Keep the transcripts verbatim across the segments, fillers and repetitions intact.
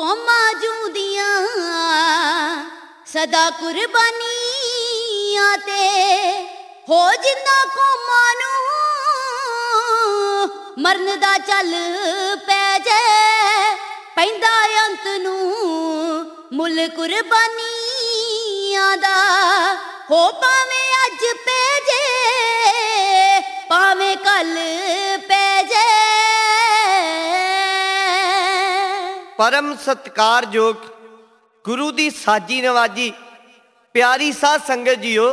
कौमां जूंदियां सदा कुर्बानियां ते हो जिन्ना कौमां नूं मरन दा चल पै जे पैंदा अंत नूं मुल कुर्बानियां दा हो भावें अज पै जे भावें कल पै जे। परम सत्कारयोग गुरु दी साजी नवाजी प्यारी साध संगत जीओ,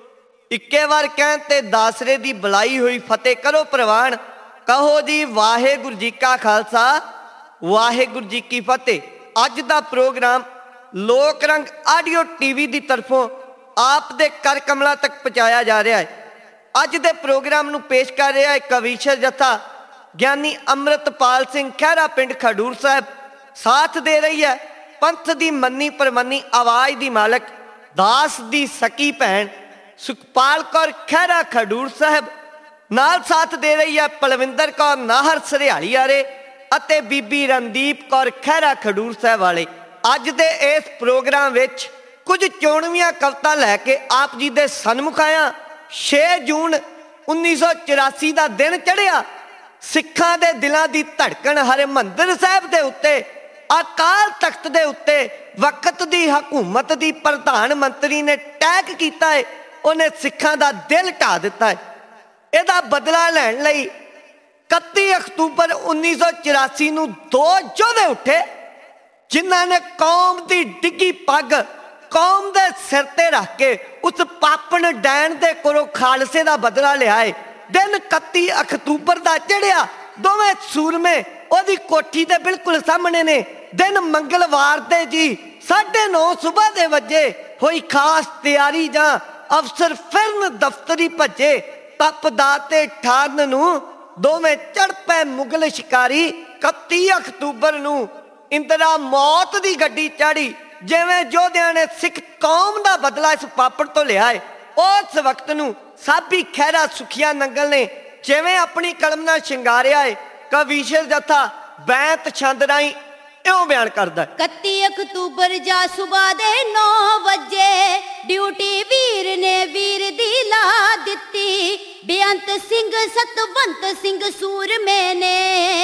इक्के बार कहन ते दासरे दी बुलाई हुई फतेह करो प्रवान। कहो जी वाहेगुरु जी का खालसा वाहेगुरु जी की फतेह। अज दा प्रोग्राम लोक रंग आडियो टीवी की तरफों आप दे कर कमलों तक पहुँचाया जा रहा है। अज दे प्रोग्राम नूं पेश कर रहा है कविशर जथा ज्ञानी अमृतपाल सिंह खैरा पिंड खडूर साहब। साथ दे रही है पंथ दी मन्नी परमन्नी आवाज दी मालक दास दी सकी भैन सुखपाल कौर खैरा खडूर साहब। नाल साथ दे रही है पलविंदर कौर नाहर सरियाली वाले अते बीबी रणदीप कौर खैरा खडूर साहब वाले। अज दे इस प्रोग्राम विच कुछ चोणवियां कविता लैके आप जी दे सन्मुख आया। छे जून उन्नीस सौ चौरासी का दिन चढ़िया। सिखां दे दिलां दी धड़कन हरिमंदर साहब दे उत्ते अकाल तख्त दे उत्ते वक्त दी हकूमत दी प्रधान मंत्री ने टैग कीता है, उन्हें सिखां दा दिल ढा दिता है। इहदा बदला लैण लई इकत्ती अक्तूबर उन्नीस सौ चौरासी नूं दो योधे उठे जिन्हां ने कौम दी डिग्गी पग कौम दे सिर ते रख के उस पापन डैन दे कोलों खालसे दा बदला लिया है। दिन इकत्ती अक्तूबर दा चढ़िया। दोवें सूरमे ओदी कोठी दे बिल्कुल सामने ने। दिन मंगलवार दे जी साढ़े नौ सुबह दे वजे होई खास तैयारी जां अफसर फिरन दफ्तरी भजे। तपदा ते ठारन नूं दोवें चढ़ पै मुगल शिकारी। इकत्ती अक्तूबर नूं इंदिरा मौत दी गड्डी चाड़ी जिवें योधियां ने सिख कौम दा बदला इस पापड़ तो लिया है। उस वक्त नूं साबी खैरा सुखिया नंगल ने जिवें अपनी कलम नाल शिंगारिया है। कविशर जथा बैंत छंद राई इउं बयान करदा। इकत्ती अक्तूबर जा सुबह दे नौ वजे ड्यूटी वीर ने वीर दी ला दित्ती। बेअंत सिंह सतवंत सिंह सूरमे ने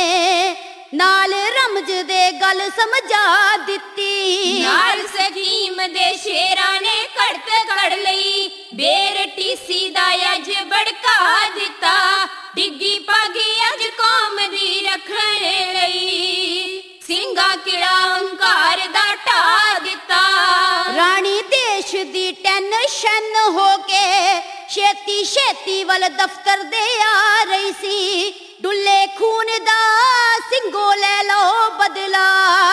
नाल रमज दे गल समझा दित्ती। नाल सकीम दे शेरा ने कड़त कड़ लई बेर टीसी दा अज बड़का दिता। डिग्गी पागी अज कौम दी रखण लई सिंगा किड़ा अंकार दा ढा दिता। रानी देश दी टेंशन हो के छेती छेती वल दफ्तर दे आ रही सी। डुले खून दा सिंगो ले लो बदला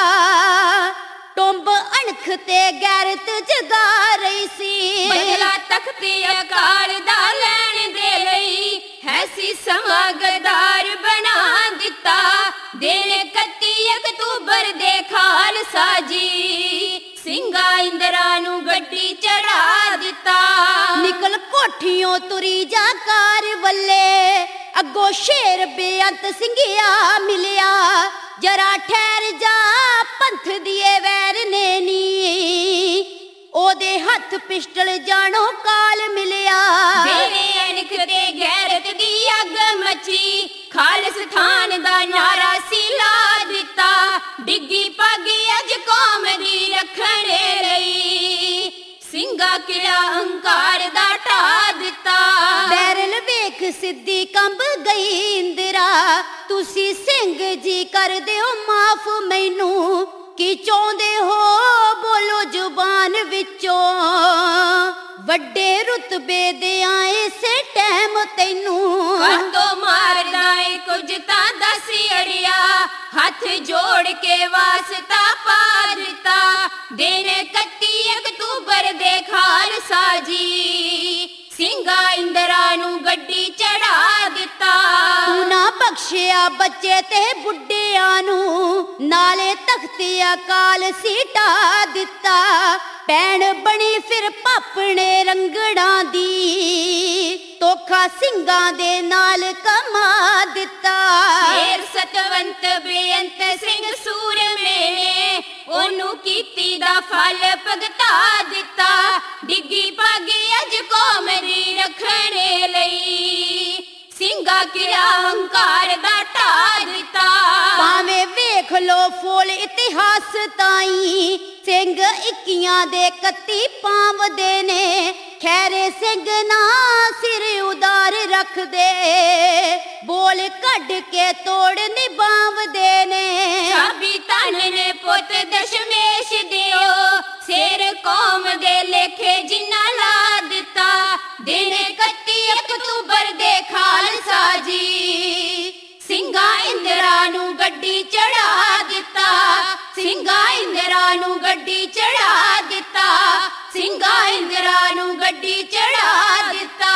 टुंब अणख ते गैरत जगा रही सी। बदला तख्ते अकाल दा लैण दे लई है सी समा गदार बना दिता। दिन इकत्ती अक्तूबर दे खालसा जी सिंगा इंदिरा नूं गड्डी चढ़ा दिता। निकल कोठियों तुरी जा कार वल्ले अगो शेर बेअंत सिंघिया मिलिया। जरा ठहर जा पंथ दिए वैर ने नी ओदे हथ पिस्टल जानो काल मिलिया। देवे अनख ते गैरत दी अग मची खालिस्तान दा नारा सी ला दिता। डिग्गी पागी अज कौम दी रखण लई सिंगा किला अंकार दा ढा दिता। बैरल वेख सिद्धी कंब गई इंदिरा तुसी सिंह जी कर दिओ माफ मैनू की चाहुंदे हो बोलो जुबान विचों वड्डे रुतबे दे आए से टैम तैनू। कंदो मारदा ए कुछ तां दस अड़िया हथ जोड़ के वास्ता पा दिता। दिन इकत्ती अक्तूबर दे खालसा जी सिंगा इंदिरा नूं गड्डी चढ़ा दिता। तू ना बख्शिया बच्चे ते बुढ़ियां नूं नाले तख्ती अकाल सीटा दिता। भैन बनी फिर पापने रंगड़ा दी तोखा सिंगा दे नाल कमा दिता। शेर सतवंत बेअंत सिंह सूरमे ने ਕੀਤੀ ਦਾ ਫਲ ਭਗਤਾ ਦਿੱਤਾ ਡਿੱਗੀ ਪੱਗ ਅਜ ਕੌਮ ਦੀ ਰੱਖਣੇ ਲਈ ਸਿੰਘਾ ਕਿਲਾ ਹੰਕਾਰ ਦਾ ਢਾ ਦਿੱਤਾ ਭਾਵੇਂ ਵੇਖ ਲੋ ਫੋਲ ਇਤਿਹਾਸ ਤਾਈ ਸਿੰਘ ਇੱਕੀਆਂ ਦੇ ਇਕੱਤੀ ਪਾਵਦੇ ਨੇ ਖੈਰੇ ਸਿੰਘ ਨਾ ਸਿਰ ਉਦਾਰ ਰੱਖਦੇ ਬੋਲ ਕੱਢ ਕੇ ਤੋੜ ਨਿਭਾਵਦੇ ਨੇ ਸਾਬੀ ਧਨ ਨੇ ਪੁੱਤ ਦਸ਼ਮੇਸ਼ ਦਿਓ ਸਿਰ ਕੌਮ ਦੇ ਲੇਖੇ ਜਿੰਨਾ ਲਾ ਦਿੱਤਾ ਦਿਨ ਇਕੱਤੀ ਅਕਤੂਬਰ ਦੇ ਖਾਲਸਾ ਜੀ ਸਿੰਘਾ ਇੰਦਰਾ ਨੂੰ ਗੱਡੀ ਚੜਾ ਦਿੱਤਾ ਸਿੰਘਾ ਇੰਦਰਾ ਨੂੰ ਗੱਡੀ ਚੜਾ ਦਿੱਤਾ ਸਿੰਘਾ ਇੰਦਰਾ ਨੂੰ ਗੱਡੀ ਚੜਾ ਦਿੱਤਾ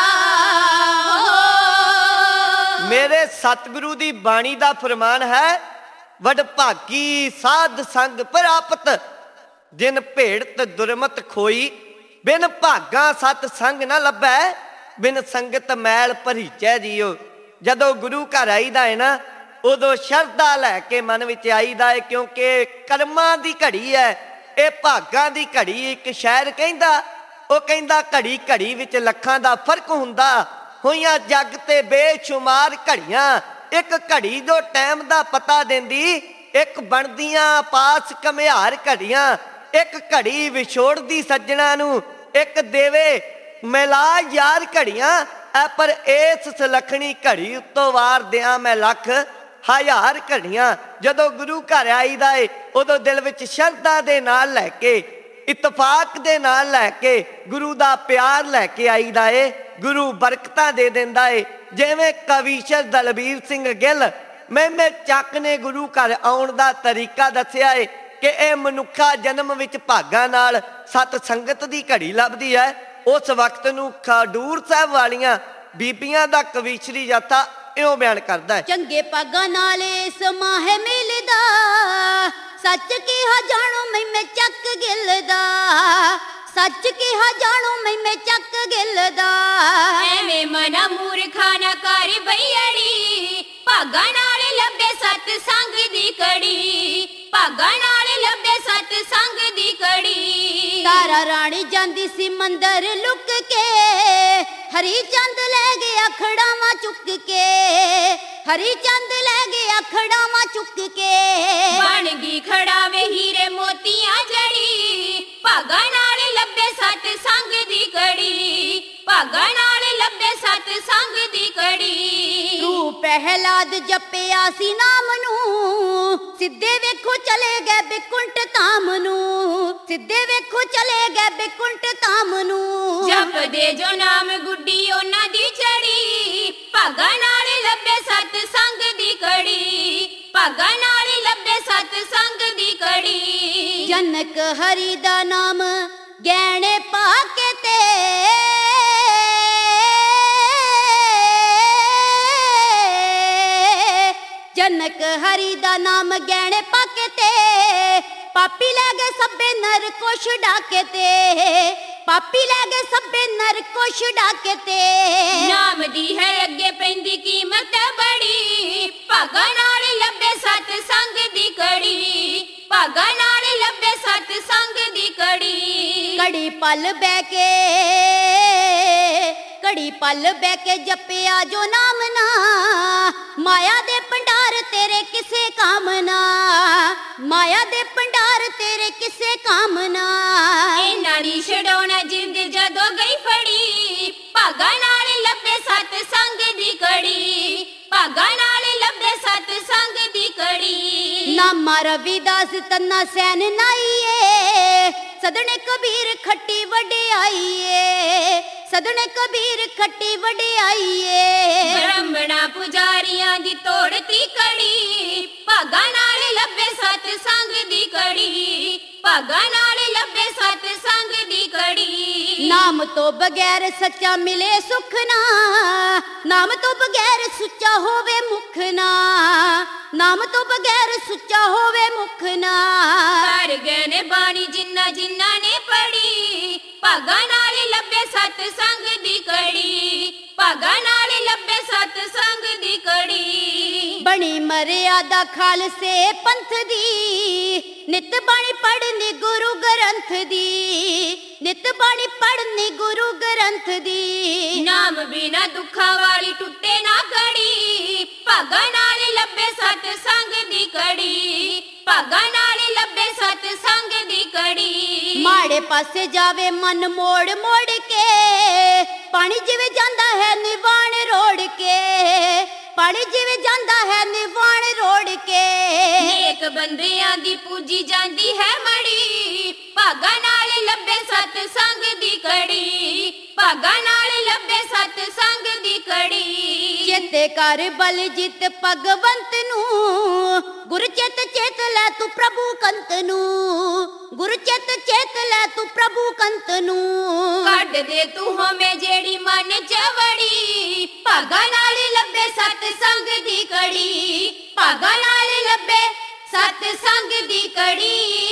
ਮੇਰੇ ਸਤਿਗੁਰੂ ਦੀ ਬਾਣੀ ਦਾ ਫਰਮਾਨ ਹੈ ਵਡਭਾਗੀ ਸਾਧ ਸੰਗ ਪ੍ਰਾਪਤ ਜਿਨ ਭੇੜਤ ਦੁਰਮਤ ਖੋਈ ਬਿਨ ਭਾਗਾ ਸਤ ਸੰਗ ਨਾ ਲੱਭੈ ਬਿਨ ਸੰਗਤ ਮੈਲ ਭਰੀਚੈ ਜੀਓ ਜਦੋਂ ਗੁਰੂ ਘਰ ਆਈਦਾ ਹੈ ਨਾ ਉਦੋਂ ਸ਼ਰਧਾ ਲੈ ਕੇ ਮਨ ਵਿੱਚ ਆਈਦਾ ਹੈ ਕਿਉਂਕਿ ਕਰਮਾਂ ਦੀ ਘੜੀ ਹੈ ਇਹ ਭਾਗਾਂ ਦੀ ਘੜੀ ਇੱਕ ਸ਼ਾਇਰ ਕਹਿੰਦਾ ਉਹ ਕਹਿੰਦਾ ਘੜੀ ਘੜੀ ਵਿੱਚ ਲੱਖਾਂ ਦਾ ਫਰਕ ਹੁੰਦਾ ਹੋਈਆਂ ਜੱਗ ਤੇ ਬੇਸ਼ੁਮਾਰ ਘੜੀਆਂ ਇੱਕ ਘੜੀ ਜੋ ਟਾਈਮ ਦਾ ਪਤਾ ਦਿੰਦੀ ਇੱਕ ਬਣਦੀਆਂ ਪਾਸ ਘਮਿਆਰ ਘੜੀਆਂ ਇੱਕ ਘੜੀ ਵਿਛੋੜਦੀ ਸੱਜਣਾ ਨੂੰ ਇੱਕ ਦੇਵੇ ਮਿਲਾ ਯਾਰ ਘੜੀਆਂ ਐ ਪਰ ਇਸ ਸੁਲੱਖਣੀ ਘੜੀ ਉੱਤੋਂ ਵਾਰ ਦਿਆਂ ਮੈਂ ਲੱਖ ਹਜ਼ਾਰ ਘੜੀਆਂ ਜਦੋਂ ਗੁਰੂ ਘਰ ਆਈਦਾ ਏ ਉਦੋਂ ਦਿਲ ਵਿੱਚ ਸ਼ਰਧਾ ਦੇ ਨਾਲ ਲੈ ਕੇ ਇਤਫਾਕ ਦੇ ਨਾਲ ਲੈ ਕੇ ਗੁਰੂ ਦਾ ਪਿਆਰ ਲੈ ਕੇ ਆਈਦਾ ਏ ਗੁਰੂ ਬਰਕਤਾਂ ਦੇ ਦਿੰਦਾ ਏ ਜਿਵੇਂ ਕਵੀਸ਼ਰ ਦਲਬੀਰ ਸਿੰਘ ਗਿੱਲ ਮੈਨੇ ਚੱਕ ਨੇ ਗੁਰੂ ਘਰ ਆਉਣ ਦਾ ਤਰੀਕਾ ਦੱਸਿਆ ਏ ਕਿ ਇਹ ਮਨੁੱਖਾ ਜਨਮ ਵਿੱਚ ਭਾਗਾਂ ਨਾਲ ਸਤ ਸੰਗਤ ਦੀ ਘੜੀ ਲੱਭਦੀ ਹੈ ਉਸ ਵਕਤ ਨੂੰ ਖਡੂਰ ਸਾਹਿਬ ਵਾਲੀਆਂ ਬੀਬੀਆਂ ਦਾ ਕਵੀਸ਼ਰੀ ਜਾਥਾ ਇਉਂ ਬਿਆਨ ਕਰਦਾ ਹੈ ਚੰਗੇ ਪਾਗਾਂ ਨਾਲ ਸਮਾਹ ਮਿਲਦਾ ਸੱਚ ਕਿਹਾ ਜਾਣੋ ਮੈਂ ਚੱਕ ਗਿੱਲ ਦਾ ਸੱਚ ਕਿਹਾ ਜਾਣੋ ਮੈਂ ਚੱਕ ਗਿੱਲ ਦਾ ਐਵੇਂ ਮਨਾ ਮੂਰਖਾ ਨਾ ਕਰ ਬਈੜੀ ਭਾਗਾਂ ਨਾਲ ਲੱਭੇ ਸਤ ਸੰਗ ਦੀ ਕੜੀ ਭਾਗਾਂ ਨਾਲ ਲੱਭੇ ਸਤ ਸੰਗ ਦੀ ਕੜੀ ਤਾਰਾ ਰਾਣੀ ਜਾਂਦੀ ਸੀ ਮੰਦਰ ਲੁਕ ਕੇ ਹਰੀ ਚੰਦ ਲੈ ਗਿਆ ਖੜਾਵਾਂ ਚੁੱਕ ਕੇ ਹਰੀ ਚੰਦ ਲੈ ਗਿਆ ਖੜਾਵਾਂ ਚੁੱਕ ਕੇ ਬਣ ਗਈ ਖੜਾਵੇ ਹੀਰੇ ਮੋਤੀਆਂ ਜੜੀ ਭਾਗਾਂ ਨਾਲ ਲੱਭੇ ਸਤ ਸੰਗ ਦੀ ਕੜੀ ਭਾਗਾਂ ਨਾਲ ਲੱਭੇ ਸਤ ਸੰਗ ਦੀ ਕੜੀ ਤੂੰ ਪਹਿਲਾਦ ਜਪਿਆ ਸੀ ਨਾਮ ਨੂੰ ਸਿੱਧੇ ਵੇਖੋ ਚਲੇ ਗਏ ਬਿਕੁੰਠ ਧਾਮ ਨੂੰ ਸਿੱਧੇ ਵੇਖੋ ਚਲੇ ਗਏ ਬਿਕੁੰਠ ਧਾਮ ਨੂੰ ਜਪਦੇ ਜੋ ਨਾਮ ਗੁੱਡੀ ਉਹਨਾਂ ਦੀ ਚੜੀ ਭਾਗਾਂ ਨਾਲ ਲੱਭੇ ਸਤ ਸੰਗ ਦੀ ਕੜੀ ਭਾਗਾਂ ਨਾਲ ਲੱਭੇ ਸਤ ਸੰਗ ਦੀ ਕੜੀ ਜਨਕ ਹਰੀ ਦਾ ਨਾਮ ਗਹਿਣੇ ਪਾ ਕੇ ਤੇ ਜਨਕ ਹਰੀ ਦਾ ਨਾਮ ਗਹਿਣੇ ਪਾ ਕੇ ਤੇ ਪਾਪੀ ਲੈ ਗਏ ਸਭੇ ਨਰ ਕੋ ਛੁਡਾ ਕੇ ਤੇ ਪਾਪੀ ਲੈ ਗਏ ਸਭੇ ਨਰ ਕੋ ਛੁਡਾ ਕੇ ਤੇ ਨਾਮ ਦੀ ਹੈ ਅੱਗੇ ਪੈਂਦੀ ਕੀਮਤ ਬੜੀ ਭਾਗਾਂ ਨਾਲ ਲੱਭੇ ਸਤ ਸੰਗ ਦੀ ਕੜੀ ਭਾਗਾਂ ਨਾਲ ਲੱਭੇ ਸਤ ਸੰਗ ਦੀ ਕੜੀ ਕੜੀ ਪਲ ਬਹਿ ਕੇ ਘੜੀ ਪਲ ਬਹਿ ਕੇ ਜਪਿਆ ਜੋ ਨਾਮ ਨਾ ਮਾਇਆ ਦੇ ਭੰਡਾਰ ਤੇਰੇ ਕਿਸੇ ਕੰਮ ਨਾ ਮਾਇਆ ਦੇ ਭੰਡਾਰ ਤੇਰੇ ਕਿਸੇ ਕੰਮ ਨਾ ਇਹਨਾਂ ਦੀ ਛਡਾਉਣਾ ਜਿੰਦ ਜਦੋਂ ਗਈ ਫੜੀ ਭਾਗਾਂ ਨਾਲ ਲੱਭੇ ਸਤ ਸੰਗ ਦੀ ਕੜੀ ਭਾਗਾਂ ਨਾਲ ਲੱਭੇ ਸਤ ਸੰਗ ਦੀ ਕੜੀ ਨਾਮਾ ਰਵਿਦਾਸ ਤੰਨਾ ਸੈਨ ਨਾਈਏ ਸਦਣੇ ਕਬੀਰ ਖੱਟੀ ਵਡਿਆਈਏ ਸਦਣੇ ਕਬੀਰ ਖੱਟੀ ਵਡਿਆਈਏ ਬ੍ਰਾਹਮਣਾ ਪੁਜਾਰੀਆਂ ਦੀ ਤੋੜਤੀ ਕੜੀ ਭਾਗਾਂ ਨਾਲ ਲੱਭੇ ਸਤ ਸੰਗ ਦੀ ਕੜੀ ਭਾਗਾਂ ਨਾਲ ਲੱਭੇ ਸਤ ਸੰਗ ਦੀ ਕੜੀ ਨਾਮ ਤੋਂ ਬਗੈਰ ਸੱਚਾ ਮਿਲੇ ਸੁਖ ਨਾ ਨਾਮ ਤੋਂ ਬਗੈਰ ਸੁੱਚਾ ਹੋਵੇ ਮੁਖ ਨਾ ਨਾਮ ਤੋਂ ਬਗੈਰ ਸੁੱਚਾ ਹੋਵੇ ਮੁਖ ਨਾ ਕਰ ਗਏ ਨੇ ਬਾਣੀ ਜਿੰਨਾ ਜਿੰਨਾ ਨੇ ਪੜੀ ਭਾਗਾਂ ਨਾਲ ਲੱਭੇ ਸਤ ਸੰਗ ਦੀ ਕੜੀ ਭਾਗਾਂ ਨਾਲ ਲੱਭੇ ਸਤ ਸੰਗ ਦੀ ਕੜੀ ਬਣੀ ਮਰਿਆਦਾ ਖਾਲਸੇ ਪੰਥ ਦੀ ਨਿਤ ਬਾਣੀ ਪੜ੍ਹ ਗ੍ਰੰਥ ਦੀ, ਨਿਤ ਬਾਣੀ ਪੜ੍ਹਨੀ ਗੁਰੂ ਗ੍ਰੰਥ ਦੀ। ਨਾਮ ਬਿਨਾ ਦੁੱਖਾਂ ਵਾਲੀ ਟੁੱਟੇ ਨਾ ਘੜੀ, ਭਾਗਾਂ ਨਾਲ ਲੱਭੇ ਸਤ ਸੰਗ ਦੀ ਕੜੀ, ਭਾਗਾਂ ਨਾਲ ਲੱਭੇ ਸਤ ਸੰਗ ਦੀ ਕੜੀ। ਮਾੜੇ ਪਾਸੇ ਜਾਵੇ ਮਨ ਮੋੜ ਮੋੜ ਕੇ, ਪਾਣੀ ਜਿਵੇਂ ਜਾਂਦਾ ਹੈ ਨਿਵਾਣ ਰੋੜ ਕੇ, ਪਾਣੀ ਜਿਵੇਂ ਜਾਂਦਾ ਹੈ ਨਿਵਾਣ ਰੋੜ ਕੇ। ਨੇਕ ਬੰਦਿਆਂ ਦੀ ਪੂਜੀ ਜਾਂਦੀ ਹੈ ਮੜੀ, ਭਾਗਾਂ ਨਾਲ ਲੱਭੇ ਸਤ ਸੰਗ ਦੀ ਕੜੀ, ਭਾਗਾਂ ਨਾਲ ਲੱਭੇ ਸਤ ਸੰਗ ਦੀ ਕੜੀ। ਚੇਤੇ ਕਰ ਬਲਜੀਤ ਭਗਵੰਤ ਨੂੰ, ਗੁਰ ਚਿਤ ਚੇਤ ਲੈ ਤੂੰ ਪ੍ਰਭੂ ਕੰਤ ਨੂੰ, ਗੁਰ ਚਿਤ ਚੇਤ ਲੈ ਤੂੰ ਪ੍ਰਭੂ ਕੰਤ ਨੂੰ। ਕੱਢ ਦੇ ਤੂੰ ਹਮੇ ਜਿਹੜੀ ਮਨ ਚ ਵੜੀ, ਭਾਗਾਂ ਨਾਲ ਲੱਭੇ ਸਤ ਸੰਗ ਦੀ ਕੜੀ, ਭਾਗਾਂ ਨਾਲ ਲੱਭੇ ਸਤ ਸੰਗ ਦੀ ਕੜੀ।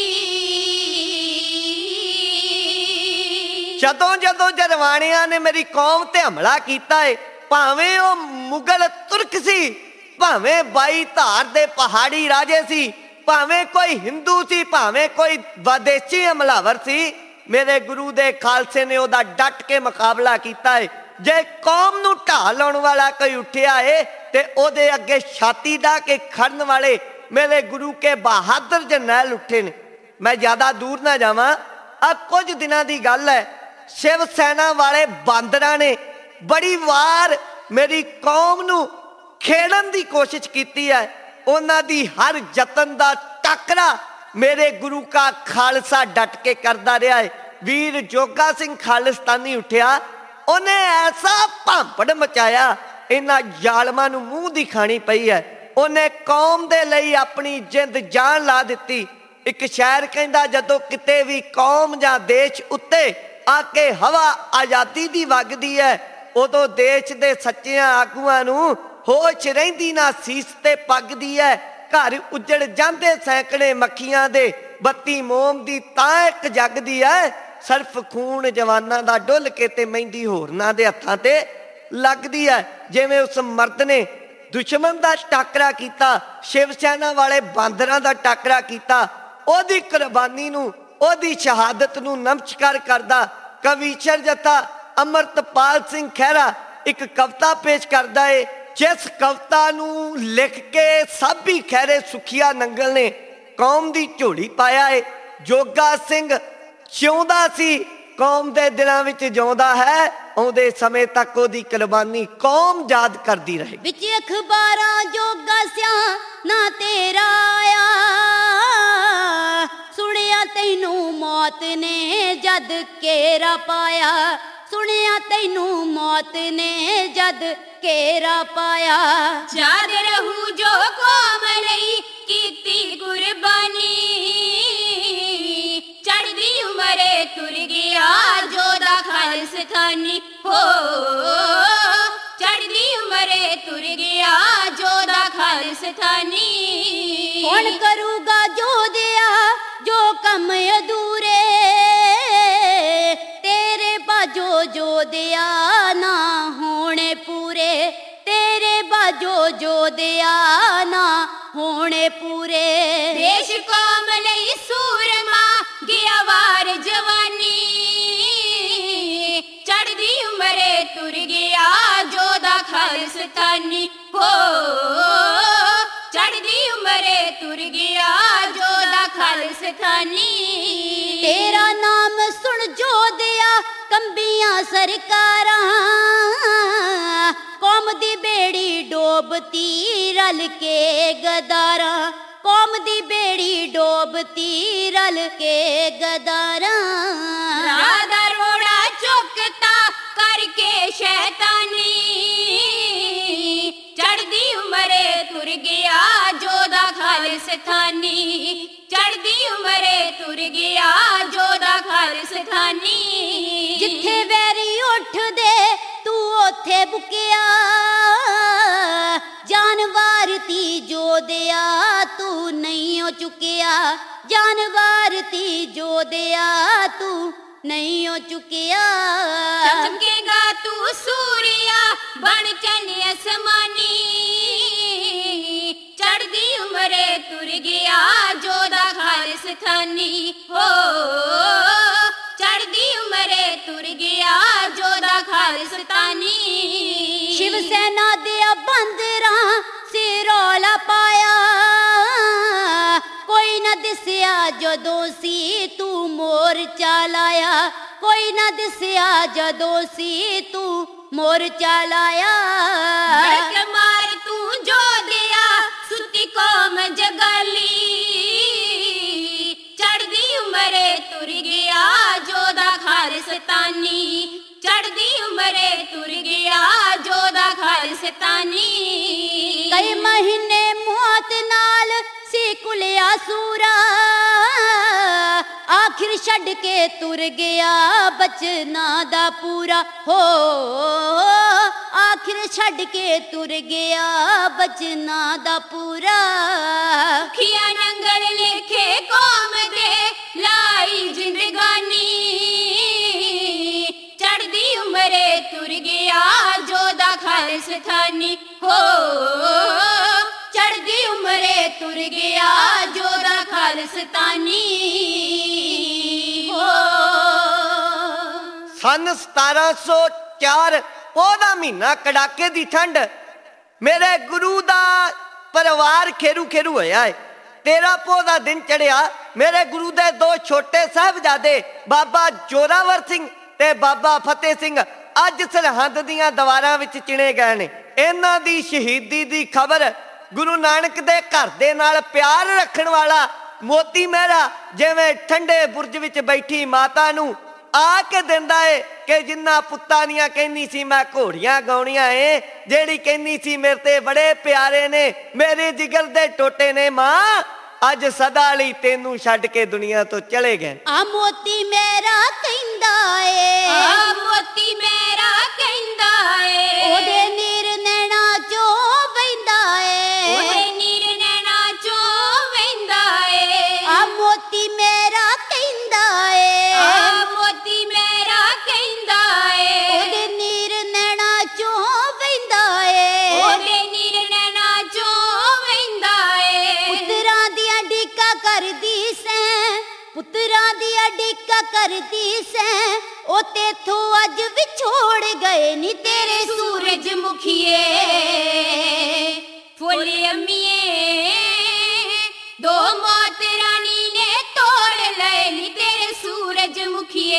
ਜਦੋਂ ਜਦੋਂ ਜਰਵਾਣਿਆਂ ਨੇ ਮੇਰੀ ਕੌਮ ਤੇ ਹਮਲਾ ਕੀਤਾ ਏ, ਭਾਵੇਂ ਉਹ ਮੁਗਲ ਤੁਰਕ ਸੀ, ਭਾਵੇਂ ਬਾਈ ਧਾਰ ਦੇ ਪਹਾੜੀ ਰਾਜੇ ਸੀ, ਭਾਵੇਂ ਕੋਈ ਹਿੰਦੂ ਸੀ, ਭਾਵੇਂ ਕੋਈ ਵਿਦੇਸ਼ੀ ਹਮਲਾਵਰ ਸੀ, ਮੇਰੇ ਗੁਰੂ ਦੇ ਖਾਲਸੇ ਨੇ ਉਹਦਾ ਡਟ ਕੇ ਮੁਕਾਬਲਾ ਕੀਤਾ ਏ। ਜੇ ਕੌਮ ਨੂੰ ਢਾਹ ਲਾਉਣ ਵਾਲਾ ਕੋਈ ਉੱਠਿਆ ਏ ਤੇ ਉਹਦੇ ਅੱਗੇ ਛਾਤੀ ਢਾ ਕੇ ਖੜਨ ਵਾਲੇ ਮੇਰੇ ਗੁਰੂ ਕੇ ਬਹਾਦਰ ਜਰਨੈਲ ਉੱਠੇ ਨੇ। ਮੈਂ ਜ਼ਿਆਦਾ ਦੂਰ ਨਾ ਜਾਵਾਂ, ਆ ਕੁਝ ਦਿਨਾਂ ਦੀ ਗੱਲ ਹੈ, ਸ਼ਿਵ ਸੈਨਾ ਵਾਲੇ ਬਾਂਦਰਾਂ ਨੇ ਬੜੀ ਵਾਰ ਮੇਰੀ ਕੌਮ ਨੂੰ ਖੇਡਣ ਦੀ ਕੋਸ਼ਿਸ਼ ਕੀਤੀ ਹੈ। ਉਹਨਾਂ ਦੀ ਹਰ ਯਤਨ ਦਾ ਟਾਕਰਾ ਮੇਰੇ ਗੁਰੂ ਕਾ ਖਾਲਸਾ ਡਟ ਕੇ ਕਰਦਾ ਰਿਹਾ ਹੈ। ਵੀਰ ਜੋਗਾ ਸਿੰਘ ਖਾਲਿਸਤਾਨੀ ਉੱਠਿਆ, ਉਹਨੇ ਐਸਾ ਭਾਂਪੜ ਮਚਾਇਆ, ਇਹਨਾਂ ਜ਼ਾਲਮਾਂ ਨੂੰ ਮੂੰਹ ਦੀ ਖਾਣੀ ਪਈ ਹੈ। ਉਹਨੇ ਕੌਮ ਦੇ ਲਈ ਆਪਣੀ ਜਿੰਦ ਜਾਨ ਲਾ ਦਿੱਤੀ। ਇੱਕ ਸ਼ਾਇਰ ਕਹਿੰਦਾ, ਜਦੋਂ ਕਿਤੇ ਵੀ ਕੌਮ ਜਾਂ ਦੇਸ਼ ਉੱਤੇ ਆ ਕੇ ਹਵਾ ਆਜ਼ਾਦੀ ਦੀ ਵਗਦੀ ਹੈ, ਉਦੋਂ ਦੇਸ਼ ਦੇ ਸੱਚਿਆਂ ਆਗੂਆਂ ਨੂੰ ਹੋਸ਼ ਰਹਿੰਦੀ ਨਾ ਸੀਸ ਤੇ ਪੱਗਦੀ ਹੈ। ਘਰ ਉੱਜੜ ਜਾਂਦੇ ਸੈਂਕੜੇ ਮੱਖੀਆਂ ਦੇ, ਬੱਤੀ ਮੋਮ ਦੀ ਤਾਂ ਇੱਕ ਜਗਦੀ ਹੈ। ਸਿਰਫ ਖੂਨ ਜਵਾਨਾਂ ਦਾ ਡੁੱਲ ਕੇ ਤੇ ਮਹਿੰਦੀ ਹੋਰਨਾਂ ਦੇ ਹੱਥਾਂ ਤੇ ਲੱਗਦੀ ਹੈ। ਜਿਵੇਂ ਉਸ ਮਰਦ ਨੇ ਦੁਸ਼ਮਣ ਦਾ ਟਾਕਰਾ ਕੀਤਾ, ਸ਼ਿਵ ਸੈਨਾ ਵਾਲੇ ਬਾਂਦਰਾਂ ਦਾ ਟਾਕਰਾ ਕੀਤਾ, ਉਹਦੀ ਕੁਰਬਾਨੀ ਨੂੰ, ਉਹਦੀ ਸ਼ਹਾਦਤ ਨੂੰ ਨਮਸਕਾਰ ਕਰਦਾ ਕਵੀਸ਼ਰ ਜਥਾ ਅਮਰਤਪਾਲ ਸਿੰਘ ਖਹਿਰਾ ਇੱਕ ਕਵਿਤਾ ਪੇਸ਼ ਕਰਦਾ ਏ, ਜਿਸ ਕਵਿਤਾ ਨੂੰ ਲਿਖ ਕੇ ਸਾਬੀ ਖਹਿਰੇ ਸੁਖੀਆ ਨੰਗਲ ਨੇ ਕੌਮ ਦੀ ਝੋਲੀ ਪਾਇਆ ਏ। ਜੋਗਾ ਸਿੰਘ ਜਿਉਂਦਾ ਸੀ, ਕੌਮ ਦੇ ਦਿਲਾਂ ਵਿੱਚ ਜਿਉਂਦਾ ਹੈ, ਆਉਂਦੇ ਸਮੇਂ ਤੱਕ ਉਹਦੀ ਕੁਰਬਾਨੀ ਕੌਮ ਯਾਦ ਕਰਦੀ ਰਹੇ। ਵਿੱਚ ਅਖਬਾਰਾਂ ਜੋਗਾ ਸਿਆ ਨਾ ਤੇਰਾ ਆਇਆ, ਸੁਣਿਆ ਤੈਨੂੰ ਮੌਤ ਨੇ ਜਦ ਘੇਰਾ ਪਾਇਆ, ਸੁਣਿਆ ਤੈਨੂੰ ਮੌਤ ਨੇ ਜਦ ਘੇਰਾ ਪਾਇਆ। ਯਾਦ ਰਹੂ ਜੋ ਕੌਮ ਲਈ ਕੀਤੀ ਕੁਰਬਾਨੀ, ਚੜ੍ਹਦੀ ਉਮਰੇ ਤੁਰ ਗਿਆ ਜੋਧਾ ਖਾਲਿਸਤਾਨੀ ਹੋ, ਚੜ੍ਹਦੀ ਉਮਰੇ ਤੁਰ ਗਿਆ ਜੋਧਾ ਖਾਲਿਸਤਾਨੀ। ਕੌਣ ਕਰੂਗਾ ਜੋਧਿਆ ਜੋ ਕੰਮ ਅਧੂਰੇ, ਤੇਰੇ ਬਾਝੋ ਜੋਧਿਆ ਨਾ ਹੋਣੇ ਪੂਰੇ, ਤੇਰੇ ਬਾਝੋ ਜੋਧਿਆ ਨਾ ਹੋਣੇ ਪੂਰੇ। ਦੇਸ਼ ਕੌਮ ਲਈ ਸੂਰਮਾ ਗਿਆ ਵਾਰ ਜਵਾਨੀ, ਚੜ੍ਹਦੀ ਉਮਰੇ ਤੁਰ ਗਿਆ ਜੋਧਾ ਖਾਲਿਸਤਾਨੀ ਹੋ, ਚੜ੍ਹਦੀ ਉਮਰੇ ਤੁਰ ਗਿਆ ਜੋਧਾ ਖਾਲਿਸਤਾਨੀ। ਤੇਰਾ ਨਾਮ ਸੁਣ ਜੋਧਿਆ ਕੰਬੀਆਂ ਸਰਕਾਰਾਂ, ਕੌਮ ਦੀ ਬੇੜੀ ਡੋਬਤੀ ਰਲ ਕੇ ਗਦਾਰਾਂ, ਕੌਮ ਦੀ ਬੇੜੀ ਡੋਬਤੀ ਰਲ ਕੇ ਗਦਾਰਾਂ। ਰਾਹ ਦਾ ਰੋੜਾ ਚੁੱਕਤਾ ਕਰਕੇ ਸ਼ੈਤਾਨੀ, ਚੜ੍ਹਦੀ ਉਮਰੇ ਤੁਰ ਗਿਆ ਜੋਧਾ ਖਾਲਿਸਤਾਨੀ, ਚੜ੍ਹਦੀ ਉਮਰੇ ਤੁਰ ਗਿਆ ਜੋਧਾ ਖਾਲਿਸਤਾਨੀ। ਜਿੱਥੇ ਵੈਰੀ ਉੱਠਦੇ ਤੂੰ ਉੱਥੇ ਬੁਕਿਆ, ਜਾਨਵਾਰ ਤੀ ਜੋਧਿਆ ਤੂੰ ਨਹੀਂ ਓ ਚੁੱਕਿਆ, ਜਾਨਵਾਰ ਤੀ ਜੋਧਿਆ ਤੂੰ ਨਹੀਂ ਓ ਚੁੱਕਿਆ। ਚਮਕੇਗਾ ਤੂੰ ਸੂਰਿਆ ਬਣ ਚੰਨ ਅਸਮਾਨੀ, ਚੜ੍ਹਦੀ ਉਮਰੇ ਤੁਰ ਗਿਆ ਜੋਧਾ ਖਾਲਿਸਤਾਨੀ ਹੋ, ਸੈਨਾ ਦੇ ਬੰਦਰਾਂ ਸੇ ਰੌਲਾ ਪਾਇਆ ਕੋਈ ਨਾ ਦਿਸਿਆ ਜਦੋਂ ਸੀ ਤੂੰ ਮੋਰਚਾ ਲਾਇਆ ਕੋਈ ਨਾ ਦਿਸਿਆ ਜਦੋਂ ਸੀ ਤੂੰ ਮੋਰਚਾ ਲਾਇਆ ਬੜਕ ਮਾਰ ਤੂੰ ਜੋਧਿਆ ਸੁੱਤੀ ਕੌਮ ਜਗਾਲੀ ਚੜ੍ਹਦੀ ਉਮਰੇ ਤੁਰ ਗਿਆ ਜੋਧਾ ਖਾਲਿਸਤਾਨੀ ਚੜ੍ਹਦੀ ਉਮਰੇ ਤੁਰ ਗਿਆ ਜੋਧਾ ਖਾਲਿਸਤਾਨੀ ਕਈ ਮਹੀਨੇ ਮੌਤ ਨਾਲ ਸੀ ਕੁਲਿਆ ਸੂਰਾ ਆਖਿਰ ਛੱਡ ਕੇ ਤੁਰ ਗਿਆ ਬਚਨਾ ਦਾ ਪੂਰਾ ਹੋ ਆਖਿਰ ਛੱਡ ਕੇ ਤੁਰ ਗਿਆ ਬਚਨਾ ਦਾ ਪੂਰਾ ਖਿਆ ਨੰਗਲ ਲਿਖੇ ਕੌਮ ਦੇ ਲਾਈ ਜ਼ਿੰਦਗਾਨੀ ਚੜ੍ਹਦੀ ਉਮਰੇ ਤੁਰ ਗਿਆ ਜੋਧਾ ਖਾਲਿਸਤਾਨੀ ਹੋ ਚੜ੍ਹਦੀ ਉਮਰੇ ਤੁਰ ਗਿਆ ਜੋਧਾ ਖਾਲਿਸਤਾਨੀ ਹੋ ਸਨ ਸਤਾਰਾਂ ਸੌ ਚਾਰ ਉਹਦਾ ਮਹੀਨਾ ਕੜਾਕੇ ਦੀ ਠੰਡ ਮੇਰੇ ਗੁਰੂ ਦਾ ਪਰਿਵਾਰ ਖੇਰੂ ਖੇਰੂ ਹੋਇਆ ਏ ਤੇਰਾ ਪੋਹ ਦਾ ਦਿਨ ਚੜਿਆ ਮੇਰੇ ਗੁਰੂ ਦੇ ਦੋ ਛੋਟੇ ਸਾਹਿਬਜ਼ਾਦੇ ਬਾਬਾ ਜੋਰਾਵਰ ਸਿੰਘ ਤੇ ਬਾਬਾ ਫਤਿਹ ਸਿੰਘ ਅੱਜ ਸਰਹੰਦ ਦੀਆਂ ਦੀਵਾਰਾਂ ਵਿੱਚ ਚਿਣੇ ਗਏ ਨੇ ਇਹਨਾਂ ਦੀ ਸ਼ਹੀਦੀ ਦੀ ਖਬਰ ਗੁਰੂ ਨਾਨਕ ਦੇ ਘਰ ਦੇ ਨਾਲ ਪਿਆਰ ਰੱਖਣ ਵਾਲਾ ਮੋਤੀ ਮਹਿਰਾ ਜਿਵੇਂ ਠੰਡੇ ਬੁਰਜ ਵਿੱਚ ਬੈਠੀ ਮਾਤਾ ਨੂੰ ਆ ਕੇ ਦਿੰਦਾ ਏ ਕਿ ਜਿੰਨਾ ਪੁੱਤਾਂ ਦੀਆਂ ਕਹਿੰਦੀ ਸੀ ਮੈਂ ਘੋੜੀਆਂ ਗਾਉਣੀਆਂ ਏ ਜਿਹੜੀ ਕਹਿੰਦੀ ਸੀ ਮੇਰੇ ਤੇ ਬੜੇ ਪਿਆਰੇ ਨੇ ਮੇਰੇ ਜਿਗਰ ਦੇ ਟੋਟੇ ਨੇ ਮਾਂ ਅੱਜ ਸਦਾ ਲਈ ਤੈਨੂੰ ਛੱਡ ਕੇ ਦੁਨੀਆ ਤੋਂ ਚਲੇ ਗਏ ਆ ਮੋਤੀ ਮੇਰਾ ਕਹਿੰਦਾ ਏ ਆ ਮੋਤੀ ਮੇਰਾ ਕਹਿੰਦਾ ਏ ਉਹਦੇ ਨੀਰ ਨੈਣਾ ਚੋਂ ਵਹਿੰਦਾ ਏ ਉਹਦੇ ਨੀਰ ਨੈਣਾ ਚੋਂ ਵਹਿੰਦਾ ਏ ਆ ਮੋਤੀ ਮੇਰਾ ਕਹਿੰਦਾ ਏ ਆ ਮੋਤੀ ਮੇਰਾ ਕਹਿੰਦਾ ਏ ਉਹਦੇ ਨੀਰ ਨੈਣਾ ਚੋਂ ਵਹਿੰਦਾ ਏ ਉਹਦੇ ਨੀਰ ਨੈਣਾ ਚੋਂ ਵਹਿੰਦਾ ਏ ਪੁੱਤਰਾਂ ਦੀਆਂ ਡੀਕਾਂ ਕਰਦੀ ਸੈਂ ਪੁੱਤਰਾਂ ਦੀਆਂ ਡੀਕਾਂ ਕਰਦੀ ਸੈਂ ਉਹ ਤੇਥੋਂ ਅੱਜ ਵਿਛੋੜ ਗਏ ਨੀ ਤੇਰੇ ਸੂਰਜ ਮੁਖੀਏ ਫੁੱਲ ਅੰਮੀਏ ਦੋ ਮੌਤ ਰਾਣੀ ਨੇ ਤੋੜ ਲਏ ਨੀ ਤੇਰੇ ਸੂਰਜ ਮੁਖੀਏ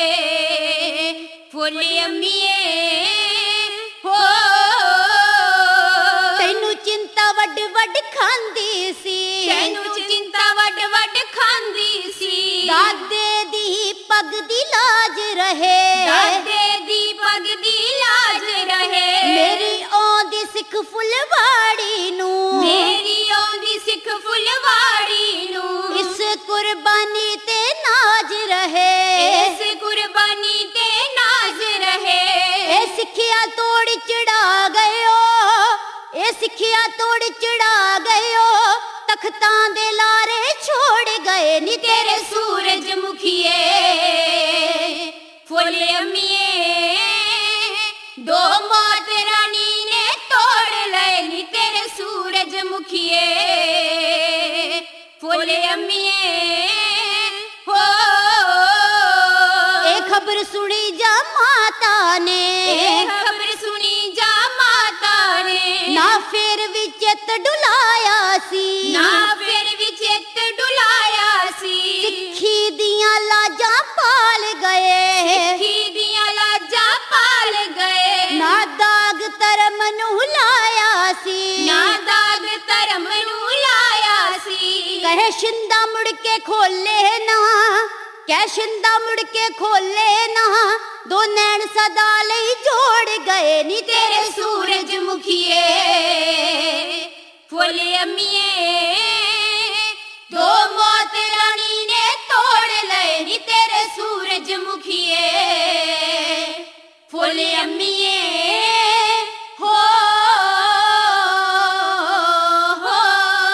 ਫੁੱਲ ਅੰਮੀਏ ਹੋ ਤੈਨੂੰ ਚਿੰਤਾ ਵੱਡ ਵੱਡ ਖਾਂਦੀ ਸੀ ਤੈਨੂੰ ਚਿੰਤਾ ਵੱਡ ਵੱਡ ਖਾਂਦੀ ਸੀ ਦਾਦੇ ਦੀ ਪੱਗ ਦੀ ਲਾਜ ਰਹੇ ਦਾਦੇ ਦੀ ਪੱਗ ਦੀ ਲਾਜ ਰਹੇ ਮੇਰੀ ਆਉਂਦੀ ਸਿੱਖ ਫੁੱਲਵਾੜੀ ਨੂੰ ਮੇਰੀ ਆਉਂਦੀ ਸਿੱਖ ਫੁੱਲਵਾੜੀ ਨੂੰ ਇਸ ਕੁਰਬਾਨੀ ਤੇ ਨਾਜ ਰਹੇ ਇਸ ਕੁਰਬਾਨੀ ਤੇ ਨਾਜ਼ ਰਹੇ ਇਹ ਸਿੱਖਿਆ ਤੋੜ ਚੜਾ ਗਇਓ ਇਹ ਸਿੱਖਿਆ ਤੋੜ ਚੜਾ ਗਇਓ ਤਖਤਾਂ ਦੇ ਲਾਰੇ ਛੋੜ ਗਏ ਨੀ ਤੇਰੇ ਸੂਰਜ ਮੁਖੀਏ ਫੁੱਲ ਅੰਮੀਏ ਦੋ ਮੌਤ ਰਾਣੀ ਨੇ ਤੋੜ ਲਏ ਨੀ ਤੇਰੇ ਸੂਰਜ ਮੁਖੀਏ ਫੁੱਲ ਅੰਮੀਏ ਹੋ ਇਹ ਖਬਰ ਸੁਣੀ ਜਾ ਮਾਤਾ ਨੇ ਇਹ ਖਬਰ ਸੁਣੀ ਜਾ ਮਾਤਾ ਨੇ ਨਾ ਫੇਰ ਵੀ ਚਿੱਤ ਡੁਲਾਇਆ ਸੀ ਨਾ ਫਿਰ ਵੀ ਚਿੱਤ ਡੁਲਾਇਆ ਸੀ ਸਿੱਖੀ ਦੀਆਂ ਲਾਜਾਂ ਪਾਲ ਗਏ ਸਿੱਖੀ ਦੀਆਂ ਲਾਜਾਂ ਪਾਲ ਗਏ ਨਾ ਦਾਗ ਧਰਮ ਨੂੰ ਲਾਇਆ ਸੀ ਨਾ ਦਾਗ ਧਰਮ ਨੂੰ ਲਾਇਆ ਸੀ ਕਹੇ ਸ਼ਿੰਦਾ ਮੁੜ ਕੇ ਖੋਲੇ ਨਾ ਕਹਿ ਸ਼ਿੰਦਾ ਮੁੜ ਕੇ ਖੋਲੇ ਨਾ ਦੋ ਨੈਣ ਸਦਾ ਲਈ ਜੋੜ ਗਏ ਨੀ ਤੇਰੇ ਸੂਰਜ ਮੁਖੀਏ ਫੁੱਲ ਅੰਮੀਏ ਦੋ ਮੌਤ ਰਾਣੀ ਨੇ ਤੋੜ ਲਏ ਨੀ ਤੇਰੇ ਸੂਰਜ ਮੁਖੀਏ ਫੁੱਲ ਅੰਮੀਏ ਹੋ ਹੋ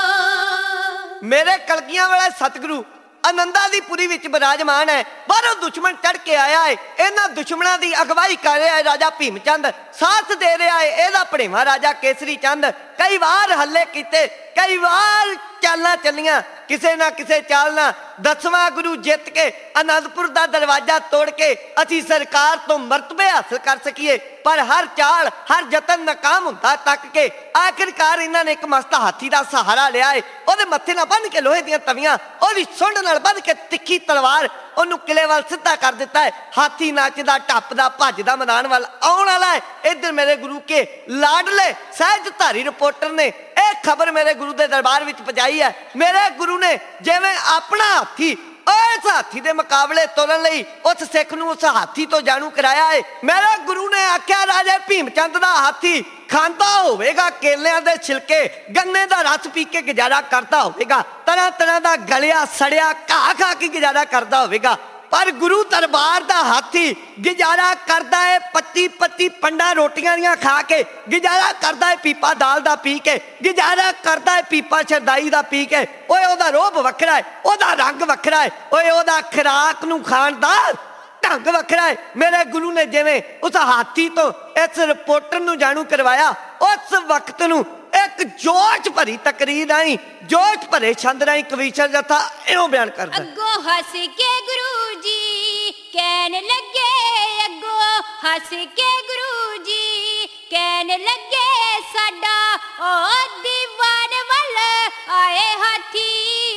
ਮੇਰੇ ਕਲਗੀਆਂ ਵਾਲੇ ਸਤਿਗੁਰੂ ਆਨੰਦਾਂ ਦੀ ਪੁਰੀ ਵਿੱਚ ਬਿਰਾਜਮਾਨ ਹੈ ਬਾਹਰੋਂ ਦੁਸ਼ਮਣ ਚੜ ਕੇ ਆਇਆ ਹੈ ਇਹਨਾਂ ਦੁਸ਼ਮਣਾਂ ਦੀ ਅਗਵਾਈ ਕਰ ਰਿਹਾ ਹੈ ਰਾਜਾ ਭੀਮ ਚੰਦ ਸਾਥ ਦੇ ਰਿਹਾ ਹੈ ਇਹਦਾ ਭੜੇਵਾ ਰਾਜਾ ਕੇਸਰੀ ਚੰਦ ਕਈ ਵਾਰ ਹੱਲੇ ਕੀਤੇ ਕਈ ਵਾਰ ਚਾਲਾਂ ਚੱਲੀਆਂ ਕਿਸੇ ਨਾ ਕਿਸੇ ਚਾਲ ਨਾਲ ਦਸਵਾਂ ਗੁਰੂ ਜਿੱਤ ਕੇ ਅਨੰਦਪੁਰ ਦਾ ਦਰਵਾਜ਼ਾ ਤੋੜ ਕੇ ਅਸੀਂ ਸਰਕਾਰ ਤੋਂ ਮਰਤਬੇ ਹਾਸਲ ਕਰ ਸਕੀਏ। ਪਰ ਹਰ ਚਾਲ ਹਰ ਯਤਨ ਨਾਕਾਮ ਹੁੰਦਾ ਤੱਕ ਕੇ ਆਖਿਰਕਾਰ ਇਹਨਾਂ ਨੇ ਇੱਕ ਮਸਤ ਹਾਥੀ ਦਾ ਸਹਾਰਾ ਲਿਆ ਏ। ਉਹਦੇ ਮੱਥੇ ਨਾਲ ਬੰਨ੍ਹ ਕੇ ਲੋਹੇ ਦੀਆਂ ਤਵੀਆਂ, ਉਹਦੀ ਸੁੰਡ ਨਾਲ ਬੰਨ੍ਹ ਕੇ ਤਿੱਖੀ ਤਲਵਾਰ ਉਹਨੂੰ ਕਿਲੇ ਵੱਲ ਸਿੱਧਾ ਕਰ ਦਿੱਤਾ ਹੈ। ਹਾਥੀ ਨੱਚਦਾ ਟੱਪਦਾ ਭੱਜਦਾ ਮੈਦਾਨ ਵੱਲ ਆਉਣ ਵਾਲਾ ਹੈ। ਇੱਧਰ ਮੇਰੇ ਗੁਰੂ ਕੇ ਲਾਡਲੇ ਸਹਿਜਧਾਰੀ ਰਿਪੋਰਟਰ ਨੇ ਇਹ ਖਬਰ ਮੇਰੇ ਗੁਰੂ ਦੇ ਦਰਬਾਰ ਵਿੱਚ ਪਹੁੰਚਾਈ ਹੈ। ਮੇਰੇ ਗੁਰੂ ਨੇ ਜਿਵੇਂ ਆਪਣਾ ਹਾਥੀ ਉਸ ਹਾਥੀ ਦੇ ਮੁਕਾਬਲੇ ਤੁਰਨ ਲਈ ਉਸ ਸਿੱਖ ਨੂੰ ਉਸ ਹਾਥੀ ਤੋਂ ਜਾਣੂ ਕਰਾਇਆ ਏ। ਮੇਰੇ ਗੁਰੂ ਨੇ ਆਖਿਆ ਰਾਜੇ ਭੀਮ ਚੰਦ ਦਾ ਹਾਥੀ ਖਾਂਦਾ ਹੋਵੇਗਾ ਕੇਲਿਆਂ ਦੇ ਛਿਲਕੇ, ਗੰਨੇ ਦਾ ਰਸ ਪੀ ਕੇ ਗੁਜ਼ਾਰਾ ਕਰਦਾ ਹੋਵੇਗਾ, ਤਰ੍ਹਾਂ ਤਰ੍ਹਾਂ ਦਾ ਗਲਿਆ ਸੜਿਆ ਘਾਹ ਖਾ ਕੇ ਗੁਜ਼ਾਰਾ ਕਰਦਾ ਹੋਵੇਗਾ। ਪਰ ਗੁਰੂ ਦਰਬਾਰ ਦਾ ਹਾਥੀ ਗੁਜ਼ਾਰਾ ਕਰਦਾ ਹੈ ਪੱਤੀ ਪੱਤੀ ਪੰਡਾ ਰੋਟੀਆਂ ਦੀਆਂ ਖਾ ਕੇ, ਗੁਜ਼ਾਰਾ ਕਰਦਾ ਹੈ ਪੀਪਾ ਦਾਲ ਦਾ ਪੀ ਕੇ, ਗੁਜ਼ਾਰਾ ਕਰਦਾ ਹੈ ਪੀਪਾ ਸ਼ਰਦਾਈ ਦਾ ਪੀ ਕੇ। ਓਏ ਉਹਦਾ ਰੋਬ ਵੱਖਰਾ ਹੈ, ਉਹਦਾ ਰੰਗ ਵੱਖਰਾ ਹੈ, ਓਏ ਉਹਦਾ ਖੁਰਾਕ ਨੂੰ ਖਾਣ ਦਾ ਢੰਗ ਵੱਖਰਾ ਹੈ। ਮੇਰੇ ਗੁਰੂ ਨੇ ਜਿਵੇਂ ਉਸ ਹਾਥੀ ਤੋਂ ਇਸ ਰਿਪੋਰਟਰ ਨੂੰ ਜਾਣੂ ਕਰਵਾਇਆ, ਉਸ ਵਕਤ ਨੂੰ ਇੱਕ ਜੋਸ਼ ਭਰੀ ਤਕਰੀਰ ਆਈ, ਜੋਸ਼ ਭਰੇ ਛੰਦ ਰਾਹੀਂ ਕਵੀਸ਼ਰ ਜਥਾ ਇਉਂ ਬਿਆਨ ਕਰਦਾ। ਅੱਗੋਂ ਹੱਸ ਕੇ ਗੁਰੂ ਜੀ ਕਹਿਣ ਲੱਗੇ, ਅੱਗੋਂ ਹੱਸ ਕੇ ਗੁਰੂ ਜੀ ਕਹਿਣ ਲੱਗੇ, ਸਾਡਾ ਉਹ ਦੀਵਾਨ ਵੱਲ ਆਏ ਹਾਥੀ।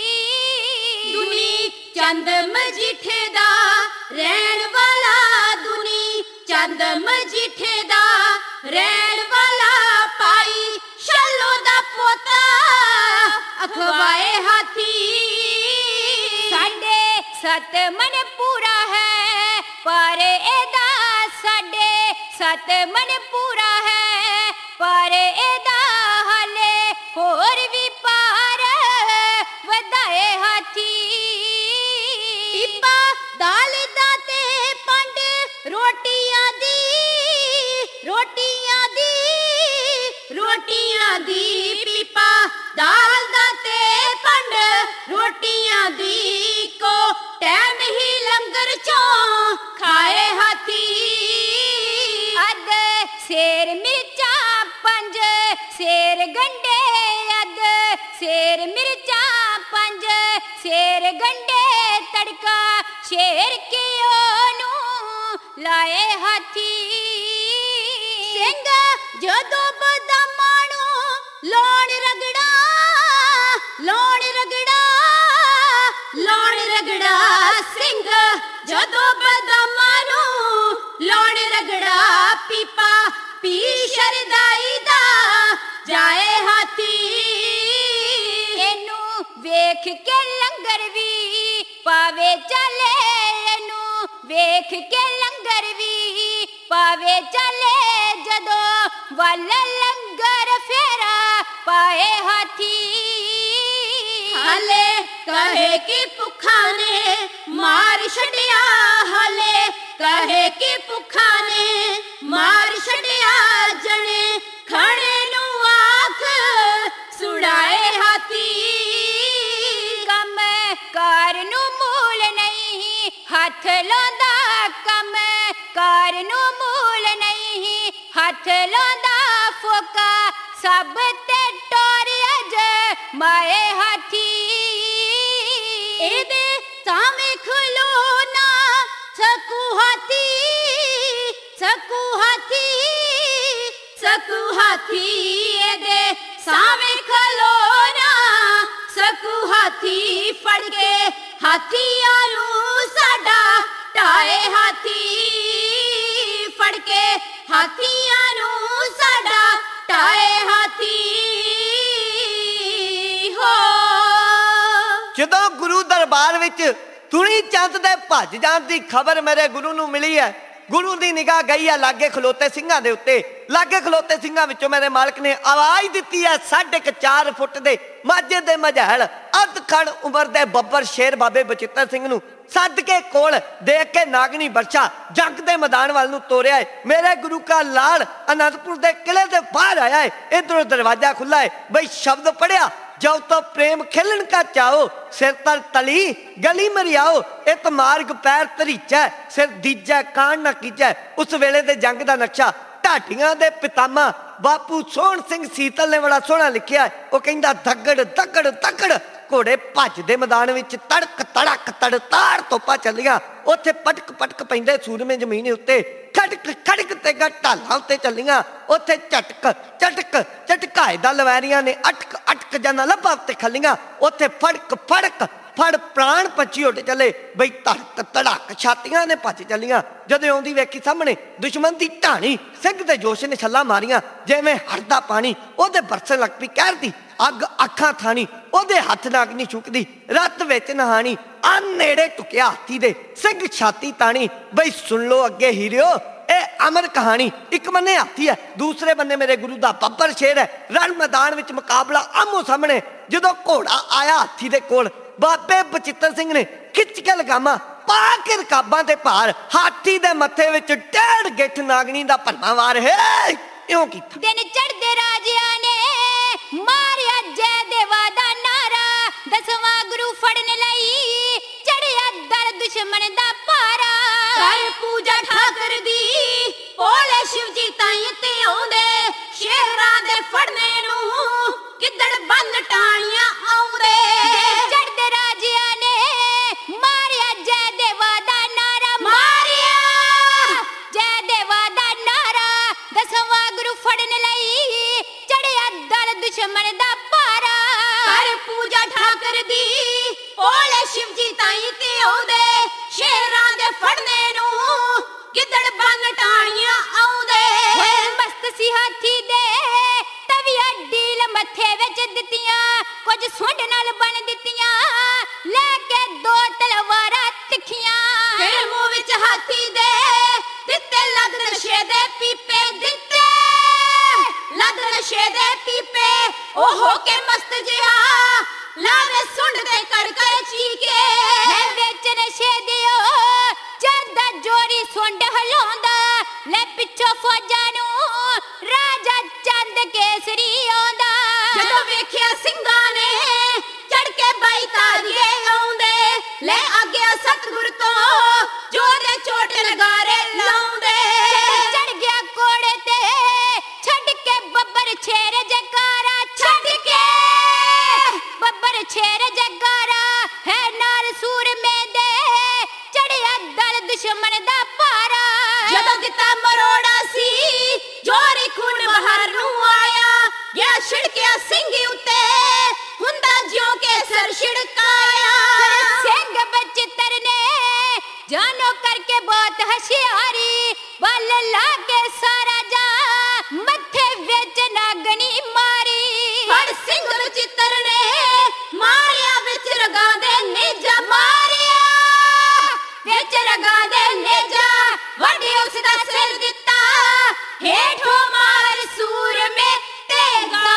ਦੁਨੀ ਚੰਦ ਮਜੀਠੇ ਦਾ ਰਹਿਣ ਵਾਲਾ, ਦੁਨੀ ਚੰਦ ਮਜੀਠੇ ਦਾ ਰਹਿਣ ਵਾਲਾ, ਪਾਈ ਸ਼ੱਲੋ ਦਾ ਪੋਤਾ ਅਖਵਾਏ ਹਾਥੀ। ਸਾਡੇ ਸਤ ਮਨ ਪੂਰਾ ਹੈ ਪਰ ਇਹਦਾ, ਸਾਡੇ ਸਤ ਮਨ ਪੂਰਾ ਹੈ ਪਰ ਇਹਦਾ, ਹਾਲੇ ਹੋਰ ਵੀ ਪਾਰ ਵਧਾਏ ਹਾਥੀ। ਪੀਪਾ ਦਾਲ ਦਾ ਤੇ ਪੰਡ ਰੋਟੀਆਂ ਦੀ, ਰੋਟੀਆਂ ਦੀ, ਰੋਟੀਆਂ ਦੀ, ਪੀਪਾ ਦਾਲ ਦਾ ਤੇ ਪੰਡ ਰੋਟੀਆਂ ਦੀ, ਕੋ ਟੈਮ ਹੀ ਲੰਗਰ ਚੋਂ ਖਾਏ ਹਾਥੀ। ਅੱਧ ਸੇਰ ਮਿਰਚਾਂ ਪੰਜ ਸੇਰ ਗੰਡੇ, ਅੱਧ ਸੇਰ ਮਿਰਚਾਂ ਪੰਜ ਸੇਰ ਗੰਡੇ, ਤੜਕਾ ਸ਼ੇਰ ਘਿਓ ਨੂੰ ਲਾਏ ਹਾਥੀ। ਸਿੰਘ ਜਦੋਂ ਬਦਾਮਾਂ ਨੂੰ ਲੋਣ ਰਗੜਾ, ਲੋਣ ਰਗੜਾ, ਲੋਣ ਰਗੜਾ, ਸਿੰਘ ਜਦੋਂ ਬਦਾਮਾਂ ਨੂੰ ਲੋਣ ਰਗੜਾ, ਪੀਪਾ ਪੀ ਸ਼ਰਦਾਈ ਦਾ ਜਾਏ ਹਾਥੀ। ਇਹਨੂੰ ਵੇਖ ਕੇ ਲੰਗਰ ਵੀ ਪਾਵੇ ਚੱਲੇ, ਇਹਨੂੰ ਵੇਖ ਕੇ ਲੰਗਰ ਵੀ ਪਾਵੇ ਚੱਲੇ, ਜਦੋਂ ਵੱਲ ਲੰਗਰ ਫੇਰਾ ਪਾਏ ਹਾਥੀ। ਹਾਲੇ ਕਹੇ ਕਿ ਭੁੱਖਾਂ ਨੇ ਮਾਰ ਛੱਡਿਆ, ਹਾਲੇ ਕਹੇ ਕਿ ਭੁੱਖਾਂ ਨੇ ਮਾਰ ਛੱਡਿਆ, ਜਣੇ ਖੜੇ ਨੂੰ ਆਖ ਸੁਣਾਏ ਹਾਥੀ। ਕੰਮ ਕਾਰ ਨੂੰ ਮੂਲ ਨਹੀਂ ਹੱਥ ਲਾਉਂਦਾ, ਕੰਮ ਕਾਰ ਨੂੰ ਮੂਲ ਨਹੀਂ ਹੱਥ ਲਾਉਂਦਾ, ਫੋਕਾ ਸਭ ਤੇ ਟੋਰ ਅਜ ਮਾਏ ਹਾਥੀ। ਇਹਦੇ ਸਾਵੇਂ ਖਲੋ ਨਾ ਸਕੂ ਹਾਥੀ, ਸਕੂ ਹਾਥੀ, ਸਕੂ ਹਾਥੀ, ਇਹਦੇ ਸਾਵੇਂ ਖਲੋ ਨਾ ਸਕੂ ਹਾਥੀ। ਫੜ ਕੇ ਹਾਥੀਆਂ ਨੂੰ ਸਾਡਾ ਢਾਏ ਹਾਥੀ, ਫੜ ਕੇ ਹਾਥੀਆਂ ਨੂੰ ਸਾਡਾ ਢਾਏ ਹਾਥੀ। ਹੋ ਜਦੋਂ ਗੁਰੂ ਦਰਬਾਰ ਵਿੱਚ ਧੂਣੀ ਚੰਦ ਦੇ ਭੱਜ ਜਾਣ ਦੀ ਖਬਰ ਮੇਰੇ ਗੁਰੂ ਨੂੰ ਮਿਲੀ ਹੈ, ਗੁਰੂ ਦੀ ਨਿਗਾਹ ਗਈ ਹੈ ਲਾਗੇ ਖਲੋਤੇ ਸਿੰਘਾਂ ਦੇ ਉੱਤੇ। ਲਾਗੇ ਖਲੋਤੇ ਸਿੰਘਾਂ ਵਿੱਚੋਂ ਮੇਰੇ ਮਾਲਕ ਨੇ ਆਵਾਜ਼ ਦਿੱਤੀ ਹੈ, ਸਾਢੇ ਕੁ ਚਾਰ ਫੁੱਟ ਦੇ ਮਾਝੇ ਦੇ ਮਝੈਲ ਅੱਧ ਖੜ ਉਮਰ ਦੇ ਬੱਬਰ ਸ਼ੇਰ ਬਾਬੇ ਬਚਿੱਤਰ ਸਿੰਘ ਨੂੰ ਸੱਦ ਕੇ ਕੋਲ ਦੇਖ ਕੇ ਨਾਗਣੀ ਬਰਛਾ ਜੰਗ ਦੇ ਮੈਦਾਨ ਵੱਲ ਨੂੰ ਤੋਰਿਆ ਹੈ। ਮੇਰੇ ਗੁਰੂ ਕਾ ਲਾਲ ਅਨੰਦਪੁਰ ਦੇ ਕਿਲੇ ਦੇ ਬਾਹਰ ਆਇਆ ਹੈ। ਇਧਰੋਂ ਦਰਵਾਜ਼ਾ ਖੁੱਲਾ ਹੈ, ਬਈ ਸ਼ਬਦ ਪੜਿਆ, जब तो प्रेम खेलन का चाहो, सिर तर तली गली मरियाओ, इत मार्ग पैर तरीचा, सिर दीजा कान ना कीजा। उस वेले दे जंग दा नक्शा ढाटियां दे पितामा बापू सोहण सिंह सीतल ने बड़ा सोहना लिखिया है। वो कहंदा दगड़ दगड़ दगड़ ਘੋੜੇ ਭੱਜਦੇ ਮੈਦਾਨ ਵਿੱਚ ਤੜਕ ਤੜਕ ਤੜ ਤਾੜ ਤੋਪਾਂ ਚੱਲੀਆਂ। ਉੱਥੇ ਪਟਕ ਪਟਕ ਪੈਂਦੇ ਸੂਰਮੇ ਜ਼ਮੀਨ ਉੱਤੇ ਖੜਕ ਖੜਕ ਤੇ ਢਾਲਾਂ ਉੱਤੇ ਚੱਲੀਆਂ। ਉੱਥੇ ਝਟਕ ਝਟਕ ਝਟਕਾਏ ਦਾ ਲਵੈਰੀਆਂ ਨੇ ਅਟਕ ਅਟਕ ਜਾਣਾ ਲੱਭਾ ਉੱਤੇ ਖੱਲੀਆਂ। ਉੱਥੇ ਫੜਕ ਫੜਕ ਫੜ ਪ੍ਰਾਣ ਪੰਛੀ ਉੱਡ ਚੱਲੇ ਬਈ ਧੜਕ ਧੜਕ ਛਾਤੀਆਂ ਨੇ ਭੱਜ ਚੱਲੀਆਂ। ਜਦੋਂ ਆਉਂਦੀ ਵੇਖੀ ਸਾਹਮਣੇ ਦੁਸ਼ਮਣ ਦੀ ਢਾਣੀ ਸਿੰਘ ਦੇ ਜੋਸ਼ ਨੇ ਛੱਲਾਂ ਮਾਰੀਆਂ। ਜਿਵੇਂ ਹੜਦਾ ਪਾਣੀ ਉਹਦੇ ਬਰਸਣ ਲੱਗ ਪਈ ਕਹਿਰ ਦੀ ਅੱਗ ਅੱਖਾਂ ਥਾਣੀ ਉਹਦੇ ਹੱਥ ਨਾਗ ਨਹੀਂ ਚੁੱਕਦੀ ਰੱਤ ਵਿੱਚ ਨਹਾਣੀ। ਆ ਨੇੜੇ ਟੁਕਿਆ ਹਾਥੀ ਦੇ ਸਿੰਘ ਛਾਤੀ ਤਾਣੀ ਬਈ ਸੁਣ ਲੋ ਅੱਗੇ ਹੀਰਿਓ ਇਹ ਅਮਰ ਕਹਾਣੀ। ਇੱਕ ਬੰਨੇ ਹਾਥੀ ਹੈ ਦੂਸਰੇ ਬੰਨੇ ਮੇਰੇ ਗੁਰੂ ਦਾ ਬੱਬਰ ਸ਼ੇਰ ਹੈ। ਰਣ ਮੈਦਾਨ ਵਿੱਚ ਮੁਕਾਬਲਾ ਆਮੋ ਸਾਹਮਣੇ। ਜਦੋਂ ਘੋੜਾ ਆਇਆ ਹਾਥੀ ਦੇ ਕੋਲ ਬਾਬੇ ਬਚਿੱਤਰ ਸਿੰਘ ਨੇ ਖਿੱਚ ਕੇ ਲਗਾਮਾ ਪਾ ਕੇ ਰਕਾਬਾਂ ਤੇ ਭਾਰ ਹਾਥੀ ਦੇ ਮੱਥੇ ਵਿੱਚ ਡੇਢ ਗਿੱਠ ਨਾਗਣੀ ਦਾ ਭਰਮਾ ਵਾਰ ਹੈ ਇਉਂ ਕੀਤਾ। ਦਿਨ ਚੜ੍ਹਦੇ ਰਾਜਿਆਂ ਨੇ ਮਾਰਿਆ ਜੈ ਦੇਵਾ ਦਾ ਨਾਰਾ। ਦਸਵਾਂ ਗੁਰੂ ਫੜਨ ਲਈ ਚੜਿਆ ਦਰ ਦੁਸ਼ਮਣ ਦਾ ਭਾਰਾ। ਕਰ ਪੂਜਾ ਠਾਕਰ ਦੀ ਭੋਲੇ ਸ਼ਿਵ ਜੀ ਤਾਈ ਤੇ ਆਉਂਦੇ ਸ਼ੇਰਾਂ ਦੇ ਫੜਨੇ ਨੂੰ ਕਿੱਦੜ ਬੰਨ ਟਾਣੀਆਂ ਆਉਂਦੇ। ਚੜ੍ਹਦੇ ਰਾਜਿਆਂ ਨੇ ਮਾਰਿਆ ਜੈ ਦੇਵਾ ਦਾ ਨਾਰਾ। ਮਾਰਿਆ ਜੈ ਦੇਵਾ ਦਾ ਨਾਰਾ। ਦਸਵਾਂ ਗੁਰੂ ਫੜਨ ਲਈ ਚੜਿਆ ਦਲ ਦੁਸ਼ਮਣ ਦਾ ਭਾਰਾ। ਕਰ ਪੂਜਾ ਠਾਕਰ ਦੀ ਭੋਲੇ ਸ਼ਿਵ ਜੀ ਤਾਈ ਤੇ ਆਉਂਦੇ ਸ਼ੇਰਾਂ ਦੇ ਫੜਨੇ ਨੂੰ ਗਿੱਦੜ ਬੰਨ ਟਾਣੀਆਂ ਆਉਂਦੇ। ਮਸਤ ਸੀ ਹਾਥੀ ਦੇ ਤਵੀਆਂ ਢੀਲ ਮੱਥੇ ਵਿੱਚ ਦਿੱਤੀਆਂ ਕੁਝ ਸੁੰਡ ਨਾਲ ਬਣ ਦਿੱਤੀਆਂ ਲੈ ਕੇ ਦੋ ਤਲਵਾਰਾਂ ਤਿੱਖੀਆਂ। ਫਿਰ ਮੂੰਹ ਵਿੱਚ ਹਾਥੀ ਦੇ ਦਿੱਤੇ ਲੱਦ ਨਸ਼ੇ ਦੇ ਪੀਪੇ ਦਿੱਤੇ ਲੱਦ ਨਸ਼ੇ ਦੇ ਪੀਪੇ। ਉਹ ਹੋ ਕੇ ਮਸਤ ਜਿਹਾ ਲਾਵੇ ਸੁੰਡ ਤੇ ਕੜਕੜ ਚੀਕੇ। ਵਿੱਚ ਨਸ਼ੇ ਦਿਓ ਚੜਦਾ ਜੋਰੀ ਸੁੰਡ ਹਲਾਉਂਦਾ ਲੈ ਪਿੱਛੋਂ ਫੌਜਾਂ ਨੂੰ ਰਾਜਾ ਚੰਦ ਕੇਸਰੀ ਆਉਂਦਾ। ਜਦੋਂ ਵੇਖਿਆ ਸਿੰਘਾਂ ਨੇ ਚੜ ਕੇ ਬਾਈ ਤਾਰੀਏ ਆਉਂਦੇ ਲੈ ਆਗਿਆ ਸਤਿਗੁਰ ਤੋਂ ਜੋ ਦੇ ਚੋਟ ਨਗਾਰੇ ਲਾਉਂਦੇ। ਚੜ ਗਿਆ ਕੋੜੇ ਤੇ ਛੱਡ ਕੇ ਬੱਬਰ ਛੇਰ ਜਗਾਰਾ। ਛੱਡ ਕੇ ਬੱਬਰ ਛੇਰ ਜਗਾਰਾ ਹੈ ਨਾਲ ਸੂਰਮੇ ਦੇ ਚੜਿਆ ਦਲ ਦੁਸ਼ਮਣ ਦਾ ਭਾਰਾ। ਜਦੋਂ ਦਿੱਤਾ ਮਰੋੜਾ ਸੀ ਜੋਰੀ ਖੂਨ ਬਾਹਰ ਨੂੰ ਆਇਆ ਗਿਆ ਛਿੜਕਿਆ ਸਿੰਘ ਉੱਤੇ ਹੁੰਦਾ ਜਿਉਂ ਕੇ ਸਰ ਛਿੜਕਾਇਆ। ਸਿੰਘ ਬਚਿੱਤਰ ਨੇ ਜਾਨੋ ਕਰਕੇ ਬਹੁਤ ਹਸ਼ਿਆਰੀ ਵੱਲ ਲਾ ਕੇ ਸਾਰਾ ਜਾ ਮੱਥੇ ਵਿੱਚ ਨਾਗਣੀ ਮਾਰੀ। ਫੜ ਸਿੰਘ ਬਚਿੱਤਰ ਨੇ ਮਾਰਿਆ ਵਿੱਚ ਰਗਾਂ ਦੇ ਨੇਜਾ। ਮਾਰਿਆ ਵਿੱਚ ਰਗਾਂ ਦੇ ਨੇਜਾ ਵੱਡੀ ਉਸ ਦਾ ਸਿਰ ਦਿੱਤਾ ਹੇਠੋਂ ਮਾਰ ਸੂਰਮੇ ਤੇ ਗਾ।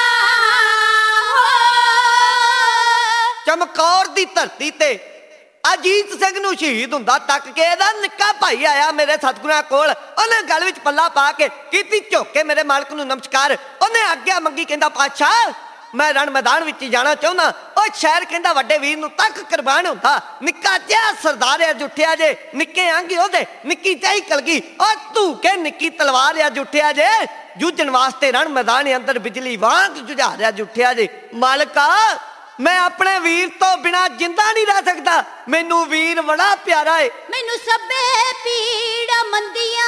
ਚਮਕੌਰ ਦੀ ਧਰਤੀ ਤੇ ਅਜੀਤ ਸਿੰਘ ਨੂੰ ਸ਼ਹੀਦ ਹੁੰਦਾ ਤੱਕ ਕੇ ਇਹਦਾ ਨਿੱਕਾ ਭਾਈ ਆਇਆ ਮੇਰੇ ਸਤਿਗੁਰਾਂ ਕੋਲ। ਉਹਨੇ ਗਲ ਵਿੱਚ ਪੱਲਾ ਪਾ ਕੇ ਕੀਤੀ ਝੁੱਕ ਕੇ ਮੇਰੇ ਮਾਲਕ ਨੂੰ ਨਮਸਕਾਰ। ਉਹਨੇ ਆਗਿਆ ਮੰਗੀ ਕਹਿੰਦਾ ਪਾਤਸ਼ਾਹ ਮੈਂ ਰਣ ਮੈਦਾਨ ਵਿੱਚ ਜਾਣਾ ਚਾਹੁੰਦਾ। ਉਹ ਸ਼ਹਿਰ ਕਹਿੰਦਾ ਵੱਡੇ ਵੀਰ ਨੂੰ ਤੱਕ ਕੁਰਬਾਨ ਹੁੰਦਾ। ਨਿੱਕਾ ਜਿਹਾ ਸਰਦਾਰ ਅੱਜ ਉੱਠਿਆ ਜੇ ਨਿੱਕੇ ਆਂਗੀ ਉਹਦੇ ਨਿੱਕੀ ਚਾਹੀ ਕਲਗੀ ਉਹ ਧੂ ਕੇ ਨਿੱਕੀ ਤਲਵਾਰ ਅੱਜ ਉੱਠਿਆ ਜੇ ਜੂਝਣ ਵਾਸਤੇ ਰਣ ਮੈਦਾਨ ਅੰਦਰ ਬਿਜਲੀ ਵਾਂਗ ਜੁਝਾ ਰਿਹਾ ਉੱਠਿਆ ਜੇ। ਮਾਲਕਾ ਮੈਂ ਆਪਣੇ ਵੀਰ ਤੋਂ ਬਿਨਾਂ ਜਿੰਦਾ ਨਹੀਂ ਰਹਿ ਸਕਦਾ। ਮੈਨੂੰ ਵੀਰ ਬੜਾ ਪਿਆਰਾ ਏ। ਮੈਨੂੰ ਸਭੇ ਪੀੜਾ ਮੰਦੀਆਂ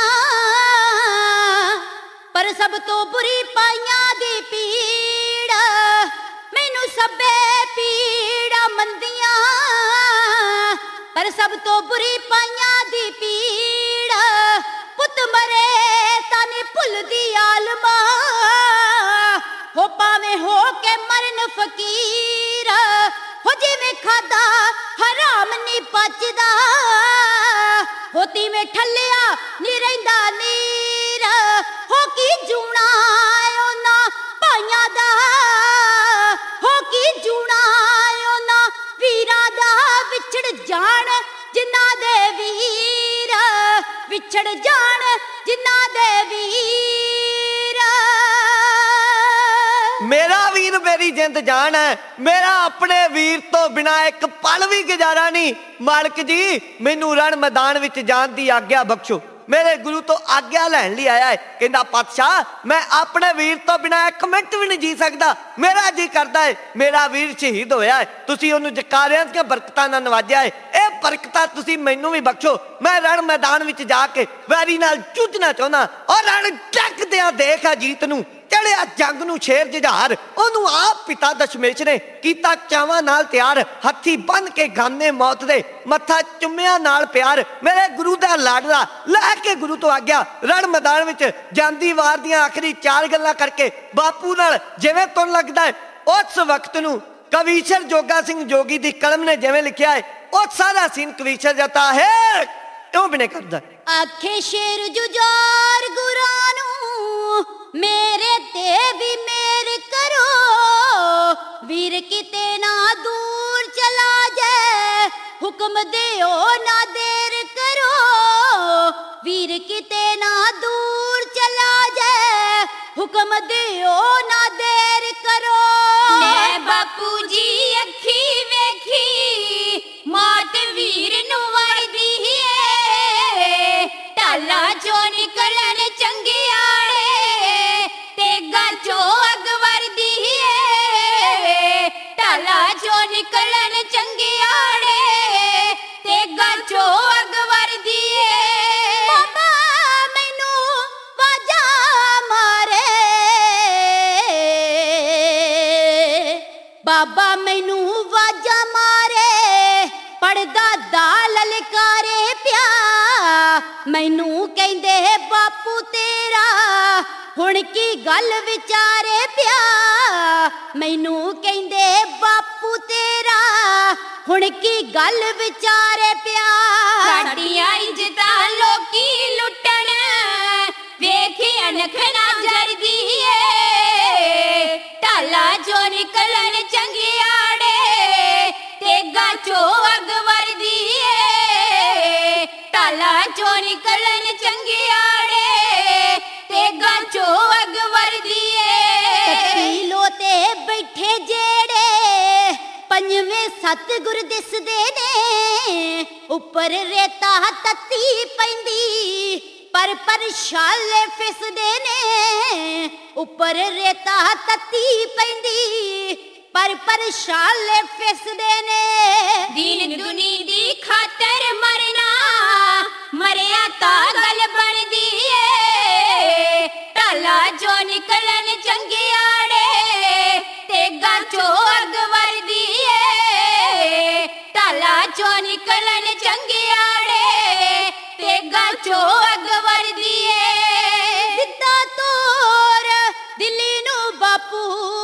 ਪਰ ਸਭ ਤੋਂ ਬੁਰੀ ਪਾਈਆਂ ਦੀ ਪੀੜ। ਮੈਨੂੰ ਸਭੇ ਪੀੜਾ ਮੰਦੀਆਂ ਪਰ ਸਭ ਤੋਂ ਬੁਰੀ ਪਾਈਆਂ ਦੀ ਪੀੜ। ਪੁੱਤ ਮਰੇ ਤਾਂ ਨਹੀਂ ਭੁੱਲਦੀ ਆਲਮਾ ਹੋ ਭਾਵੇਂ ਹੋ ਕੇ ਮਰਨ ਫਕੀਰ। ਹੋ ਜਿਵੇਂ ਖਾਦਾ ਹਰਾਮ ਨਹੀਂ ਪਚਦਾ ਹੋ ਤਿਵੇਂ ਠੱਲਿਆ ਨਹੀਂ ਰਹਿੰਦਾ ਨੀਰ। ਹੋ ਕੀ ਜੂਣਾ ਉਹਨਾਂ ਭਾਈਆਂ ਦਾ ਹੋ ਕੀ ਜੂਣਾ ਉਹਨਾਂ ਵੀਰਾਂ ਦਾ ਵਿਛੜ ਜਾਣ ਜਿਨ੍ਹਾਂ ਦੇ ਵੀਰ ਵਿਛੜ ਜਾਣ ਜਿਨ੍ਹਾਂ ਦੇ ਵੀਰ। ਮੇਰਾ ਵੀਰ ਮੇਰੀ ਜਿੰਦ ਜਾਨ ਹੈ। ਮੇਰਾ ਆਪਣੇ ਵੀਰ ਤੋਂ ਬਿਨਾਂ ਇੱਕ ਪਲ ਵੀ ਗੁਜ਼ਾਰਾ ਨਹੀਂ। ਮਾਲਕ ਜੀ ਮੈਨੂੰ ਰਣ ਮੈਦਾਨ ਵਿੱਚ ਜਾਣ ਦੀ ਆਗਿਆ ਬਖਸ਼ੋ। ਮੇਰੇ ਗੁਰੂ ਤੋਂ ਆਗਿਆ ਲੈਣ ਲਈ ਆਇਆ ਹੈ। ਕਹਿੰਦਾ ਪਾਤਸ਼ਾਹ ਮੈਂ ਆਪਣੇ ਵੀਰ ਤੋਂ ਬਿਨਾਂ ਇੱਕ ਮਿੰਟ ਵੀ ਨਹੀਂ ਜੀ ਸਕਦਾ, ਮੇਰਾ ਜੀ ਕਰਦਾ ਹੈ ਮੇਰਾ ਵੀਰ ਸ਼ਹੀਦ ਹੋਇਆ ਹੈ, ਤੁਸੀਂ ਉਹਨੂੰ ਜਕਾਰਿਆਂ ਦੀਆਂ ਬਰਕਤਾਂ ਨਾਲ ਨਵਾਜਿਆ ਹੈ, ਇਹ ਬਰਕਤਾਂ ਤੁਸੀਂ ਮੈਨੂੰ ਵੀ ਬਖਸ਼ੋ। ਮੈਂ ਰਣ ਮੈਦਾਨ ਵਿੱਚ ਜਾ ਕੇ ਵੈਰੀ ਨਾਲ ਜੂਝਣਾ ਚਾਹੁੰਦਾ। ਔਰ ਰਣ ਡੱਕਦਿਆਂ ਦੇਖ ਅਜੀਤ ਨੂੰ ਚੜਿਆ ਜੰਗ ਨੂੰ ਸ਼ੇਰ ਜੁਝਾਰ, ਉਹਨੂੰ ਆਪ ਪਿਤਾ ਦਸ਼ਮੇਸ਼ ਨੇ ਕੀਤਾ ਚਾਵਾਂ ਨਾਲ ਤਿਆਰ, ਹੱਥੀ ਬੰਨ ਕੇ ਗਾਨੇ ਮੌਤ ਦੇ ਮੱਥਾ ਚੁੰਮਿਆ ਨਾਲ ਪਿਆਰ। ਮੇਰੇ ਗੁਰੂ ਦਾ ਲਾਡਲਾ ਲੈ ਕੇ ਗੁਰੂ ਤੋਂ ਆਗਿਆ ਰਣ ਮੈਦਾਨ ਵਿੱਚ ਜਾਂਦੀ ਵਾਰ ਦੀਆਂ ਆਖਰੀ ਚਾਰ ਗੱਲਾਂ ਕਰਕੇ ਬਾਪੂ ਨਾਲ ਜਿਵੇਂ ਤੁਰਨ ਲੱਗਦਾ ਹੈ। ਉਸ ਵਕਤ ਨੂੰ ਕਵੀਸ਼ਰ ਜੋਗਾ ਸਿੰਘ ਜੋਗੀ ਦੀ ਕਲਮ ਨੇ ਜਿਵੇਂ ਲਿਖਿਆ ਹੈ ਉਹ ਸਾਰਾ ਸੀਨ ਕਵੀਸ਼ਰ ਜਤਾ ਹੈ ਕਿਉਂ ਬਿਨੇ ਕਰਦਾ। ਆਖੇ ਸ਼ੇਰ ਜੁਝਾਰ ਗੁਰਾਂ ਨੂੰ ਮੇਰੇ ਤੇ ਵੀ ਮੇਰ ਕਰੋ, ਵੀਰ ਕਿਤੇ ਨਾ ਦੂਰ ਚਲਾ ਜਾਏ, ਹੁਕਮ ਦਿਓ ਨਾ ਦੇਰ ਕਰੋ, ਵੀਰ ਕਿਤੇ ਨਾ ਦੂਰ ਚਲਾ ਜਾਏ, ਹੁਕਮ ਦਿਓ ਨਾ ਦੇਰ ਕਰੋ। ਮੈਂ ਬਾਪੂ ਜੀ ਅੱਖੀ ਵੇਖੀ ਮੌਤ ਵੀਰ ਨੂੰ ਵਰਦੀ ਏ, ਢਾਲਾ ਚੋਂ ਨਿਕਲਣ ਚੰਗਿਆੜੇ ਤੇਗਾ ਚੋਂ ਅੱਗ ਵਰਦੀ ਏ, ਢਾਲਾ ਚੋਂ ਨਿਕਲਣ ਚੰਗਿਆੜੇ ਤੇਗਾ ਚੋਂ ਅੱਗ ਵਰਦੀ ਏ। ਬਾਬਾ ਮੈਨੂੰ ਵਾਜਾ ਮਾਰੇ, ਬਾਬਾ ਮੈਨੂੰ ਵਾਜਾ ਮਾਰੇ, ਪੜਦਾ ਦਾ ਲਲਕਾਰੇ ਪਿਆ, ਮੈਨੂੰ ਕਹਿੰਦੇ ਬਾਪੂ ਤੇਰਾ ਹੁਣ ਕੀ ਗੱਲ ਵਿਚਾਰੇ ਪਿਆ, ਮੈਨੂੰ ਕਹਿੰਦੇ ਬਾਪੂ ਤੇਰਾ ਹੁਣ ਕੀ ਗੱਲ ਵਿਚਾਰੇ ਪਿਆ। ਸਾਡੀਆਂ ਇੱਜ਼ਤਾਂ ਲੋਕੀ ਲੁੱਟਣ ਵੇਖੀ ਅਣਖ ਨਾ ਜਰਦੀ ਏ, ਢਾਲਾ ਚੋਂ ਨਿਕਲਣ ਚੰਗਿਆੜੇ ਤੇਗਾ ਚੋਂ ਅੱਗ ਵਰਦੀ ਏ, ਢਾਲਾ ਚੋਂ ਨਿਕਲਣ ਚੰਗਿਆੜੇ ਤੇਗਾ ਚੋਂ ਅੱਗ ਵਰਦੀ ਏ। ਤਕੀਲੋ ਤੇ ਬੈਠੇ ਜਿਹੜੇ ਪੰਜਵੇਂ ਸਤਿਗੁਰ ਦਿਸਦੇ ਨੇ, ਉੱਪਰ ਰੇਤਾ ਤੱਤੀ ਪੈਂਦੀ ਪਰ ਪਰ ਛਾਲੇ ਫਿਸਦੇ ਨੇ, ਉੱਪਰ ਰੇਤਾ ਤੱਤੀ ਪੈਂਦੀ ਪਰ ਪਰ ਛਾਲੇ ਫਿਸਦੇ ਨੇ। ਦੀਨ ਦੁਨੀ ਦੀ ਖਾਤਰ ਮਰਨਾ ਮਰਿਆ ਤਾਂ ਗੱਲ ਬਣਦੀ ਏ, ਢਾਲਾ ਚੋਂ ਨਿਕਲਣ ਚੰਗਿਆੜੇ ਤੇਗਾ ਚੋਂ ਅੱਗ ਵਰਦੀ ਏ, ਢਾਲਾ ਚੋਂ ਨਿਕਲਣ ਚੰਗਿਆੜੇ ਤੇਗਾ ਚੋਂ ਅੱਗ ਵਰਦੀ ਏ। ਦਿੱਤਾ ਤੋਰ ਦਿੱਲੀ ਨੂੰ ਬਾਪੂ,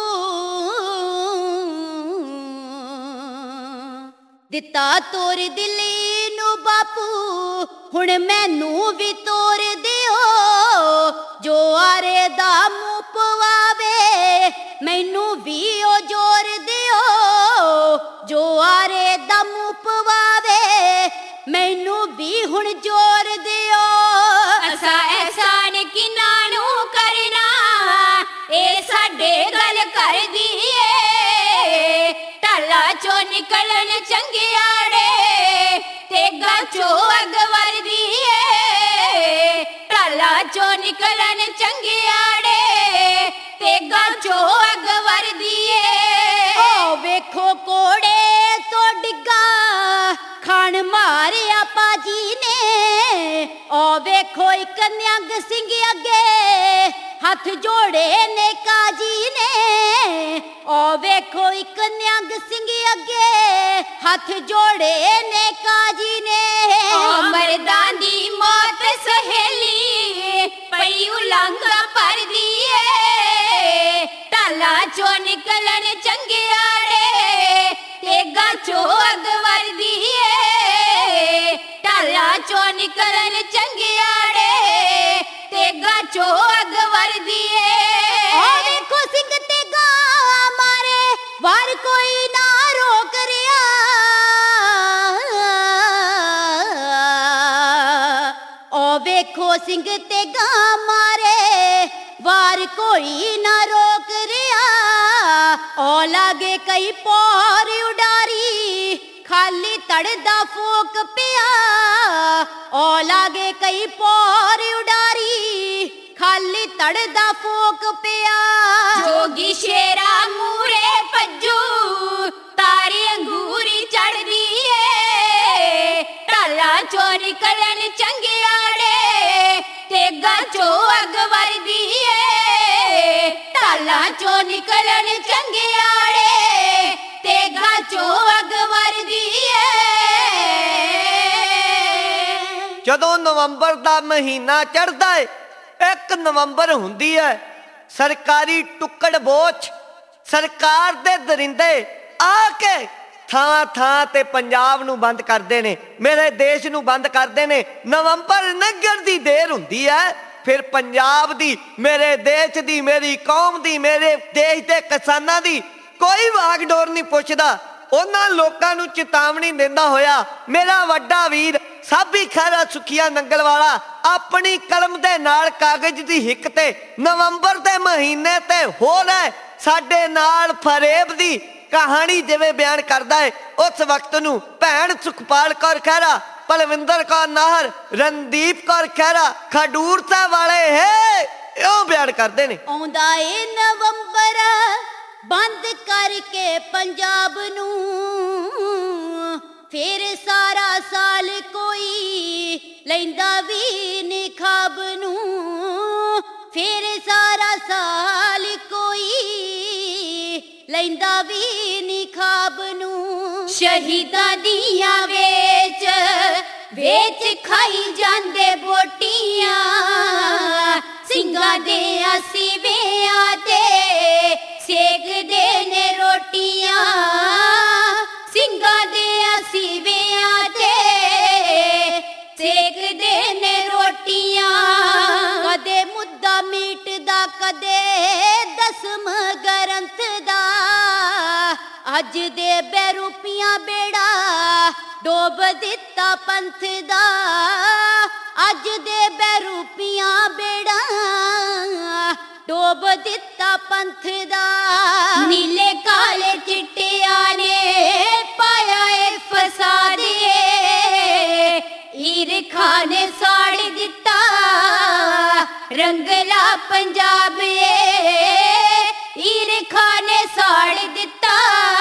ਦਿੱਤਾ ਤੋਰ ਦਿੱਲੀ ਨੂੰ ਬਾਪੂ, ਹੁਣ ਮੈਨੂੰ ਵੀ ਤੋਰ ਦਿਓ, ਜੋ ਆਰੇ ਦਾ ਮੂੰਹ ਪਵਾਵੇ ਮੈਨੂੰ ਵੀ ਉਹ ਜੋਰ ਦਿਓ, ਜੋ ਆਰੇ ਦਾ ਮੂੰਹ ਪਵਾਵੇ ਮੈਨੂੰ ਵੀ ਹੁਣ ਜੋਰ ਦਿਓ। ਅਸਾਂ ਅਹਿਸਾਨ ਕਿਨਾਂ ਨੂੰ ਕਰਨਾ ਇਹ ਸਾਡੇ ਗੱਲ ਕਰਦੀ ਏ, ਢਾਲਾ ਚੋਂ ਨਿਕਲਣ ਚੰਗਿਆੜੇ ਤੇਗਾ ਚੋਂ ਅੱਗ ਵਰਦੀ ਏ, ਢਾਲਾ ਚੋਂ ਨਿਕਲਣ ਚੰਗਿਆੜੇ ਤੇਗਾ ਚੋਂ ਅੱਗ ਵਰਦੀ ਏ। ਓ ਵੇਖੋ ਕੋੜੇ ਤੋਂ ਡਿੱਗਾ ਖਾਣ ਮਾਰਿਆ ਪਾਜੀ ਨੇ, ਓ ਵੇਖੋ ਇੱਕ ਨਿਹੰਗ ਸਿੰਘ ਅੱਗੇ ਹੱਥ ਜੋੜੇ ਨੇ ਕਾਜੀ ਨੇ, ਓ ਵੇਖੋ ਇੱਕ ਨਿਹੰਗ ਸਿੰਘ ਅੱਗੇ ਹੱਥ ਜੋੜੇ ਨੇ ਕਾਜੀ ਨੇ। ਓ ਮਰਦਾਂ ਦੀ ਮੌਤ ਸਹੇਲੀ ਪਈ ਉਲੰਘਾ ਭਰਦੀ ਏ, ਢਾਲਾ ਚੋਂ ਨਿਕਲਣ ਚੰਗਿਆੜੇ ਤੇਗਾ ਚੋਂ ਅੱਗ ਵਰਦੀ ਏ, ਢਾਲਾ ਚੋਂ ਨਿਕਲਣ ਚੰਗਿਆੜੇ ਤੇਗਾ ਚੋਂ ਅੱਗ ਵਰਦੀ ਏ। ਓ ਵੇਖੋ ਸਿੰਘ ਤੇਗਾ ਮਾਰੇ ਵਾਰ ਕੋਈ ਨਾ ਰੋਕ ਰਿਹਾ, ਓ ਵੇਖੋ ਸਿੰਘ ਤੇਗਾ ਮਾਰੇ ਵਾਰ ਕੋਈ ਨਾ ਰੋਕ ਰਿਹਾ, ਓ ਲਾਗੇ ਕਈ ਪੌਰ ਉਡਾਰੀ ਖਾਲੀ ਤੜਦਾ ਫੋਕ ਪਿਆ ਔ ਲਾਗੇ ਕਈ ਪੌਰ ਉਡਾਰੀ ਖਾਲੀ ਤੜਦਾ ਫੋਕ ਪਿਆ ਜੋਗੀ ਸ਼ੇਰਾ ਮੂਰੇ ਭੱਜੂ ਤਾਰੀ ਅੰਗੂਰੀ ਚੜਦੀ ਏ ਢਾਲਾਂ ਚੋਂ ਨਿਕਲਣ ਚੰਗਿਆੜੇ ਤੇਗਾ ਚੋਂ ਅੱਗ ਵਰਦੀ ਏ ਢਾਲਾਂ ਚੋਂ ਨਿਕਲਣ ਚੰਗਿਆੜੇ ਤੇਗਾ ਚੋਂ ਅੱਗ ਵਰਦੀ ਏ। ਜਦੋਂ ਨਵੰਬਰ ਦਾ ਮਹੀਨਾ ਚੜ੍ਹਦਾ ਏ ਇੱਕ ਨਵੰਬਰ ਹੁੰਦੀ ਹੈ ਸਰਕਾਰੀ ਟੁੱਕੜ ਬੋਝ ਸਰਕਾਰ ਦੇ ਦਰਿੰਦੇ ਆ ਕੇ ਥਾਂ ਥਾਂ ਤੇ ਪੰਜਾਬ ਨੂੰ ਬੰਦ ਕਰਦੇ ਨੇ ਮੇਰੇ ਦੇਸ਼ ਨੂੰ ਬੰਦ ਕਰਦੇ ਨੇ ਨਵੰਬਰ ਲੰਘਣ ਦੀ ਦੇਰ ਹੁੰਦੀ ਹੈ ਫਿਰ ਪੰਜਾਬ ਦੀ ਮੇਰੇ ਦੇਸ਼ ਦੀ ਮੇਰੀ ਕੌਮ ਦੀ ਮੇਰੇ ਦੇਸ਼ ਦੇ ਕਿਸਾਨਾਂ ਦੀ ਕੋਈ ਵਾਗਡੋਰ ਨਹੀਂ ਪੁੱਛਦਾ ਉਹਨਾਂ ਲੋਕਾਂ ਨੂੰ ਚੇਤਾਵਨੀ ਦਿੰਦਾ ਹੋਇਆ ਮੇਰਾ ਵੱਡਾ ਵੀਰ ਸਾਬੀ ਖਹਿਰਾ ਸੁਖੀਆ ਨੰਗਲ ਵਾਲਾ ਆਪਣੀ ਕਲਮ ਦੇ ਨਾਲ ਕਾਗਜ਼ ਦੀ ਹਿੱਕ ਤੇ ਨਵੰਬਰ ਦੇ ਮਹੀਨੇ ਤੇ ਹੋਰ ਹੈ ਸਾਡੇ ਨਾਲ ਫਰੇਬ ਦੀ ਕਹਾਣੀ ਜਿਵੇਂ ਬਿਆਨ ਕਰਦਾ ਹੈ ਉਸ ਵਕਤ ਨੂੰ ਭੈਣ ਸੁਖਪਾਲ ਕੌਰ ਖਹਿਰਾ ਪਲਵਿੰਦਰ ਕੌਰ ਨਾਹਰ ਰਣਦੀਪ ਕੌਰ ਖਹਿਰਾ ਖਡੂਰ ਸਾਹਿਬ ਵਾਲੇ ਹੈ ਉਹ ਬਿਆਨ ਕਰਦੇ ਨੇ ਆਉਂਦਾ ਏ ਨਵੰਬਰ ਬੰਦ ਕਰਕੇ ਪੰਜਾਬ ਨੂੰ ਫਿਰ ਸਾਰਾ ਸਾਲ ਕੋਈ ਲੈਂਦਾ ਵੀ ਨੀ ਖਾਬ ਨੂੰ ਫਿਰ ਸਾਰਾ ਸਾਲ ਕੋਈ ਲੈਂਦਾ ਵੀ ਨੀ ਖਾਬ ਨੂੰ ਸ਼ਹੀਦਾਂ ਦੀਆਂ ਵੇਚ ਵੇਚ ਖਾਈ ਜਾਂਦੇ ਬੋਟੀਆਂ ਸਿੰਘਾਂ ਦੇ ਸੀਵਿਆਂ ਤੇ ਸੇਕਦੇ ਨੇ ਰੋਟੀਆਂ ਸਿੰਘਾਂ ਦੇ ਸੀਵਿਆਂ ਤੇ ਸੇਕਦੇ ਨੇ ਰੋਟੀਆਂ ਕਦੇ ਮੁੱਦਾ ਮੀਟ ਦਾ ਕਦੇ ਦਸਮ ਗ੍ਰੰਥ ਦਾ ਅੱਜ ਦੇ ਬੇਰੂਪੀਆਂ ਬੇੜਾ ਡੋਬ ਦਿੱਤਾ ਪੰਥ ਦਾ ਅੱਜ ਦੇ ਬੇਰੂਪੀਆਂ ਬੇੜਾ ਡੋਬ ਦਿੱਤਾ ਪੰਥ ਦਾ ਨੀਲੇ ਕਾਲੇ ਚਿੱਟਿਆਂ ਨੇ ਪਾਇਆ ਏ ਫਸਾਦ ਏ ਈਰਖਾਂ ਨੇ ਸਾੜ ਦਿੱਤਾ ਰੰਗਲਾ ਪੰਜਾਬ ਏ ਈਰਖਾਂ ਨੇ ਸਾੜ ਦਿੱਤਾ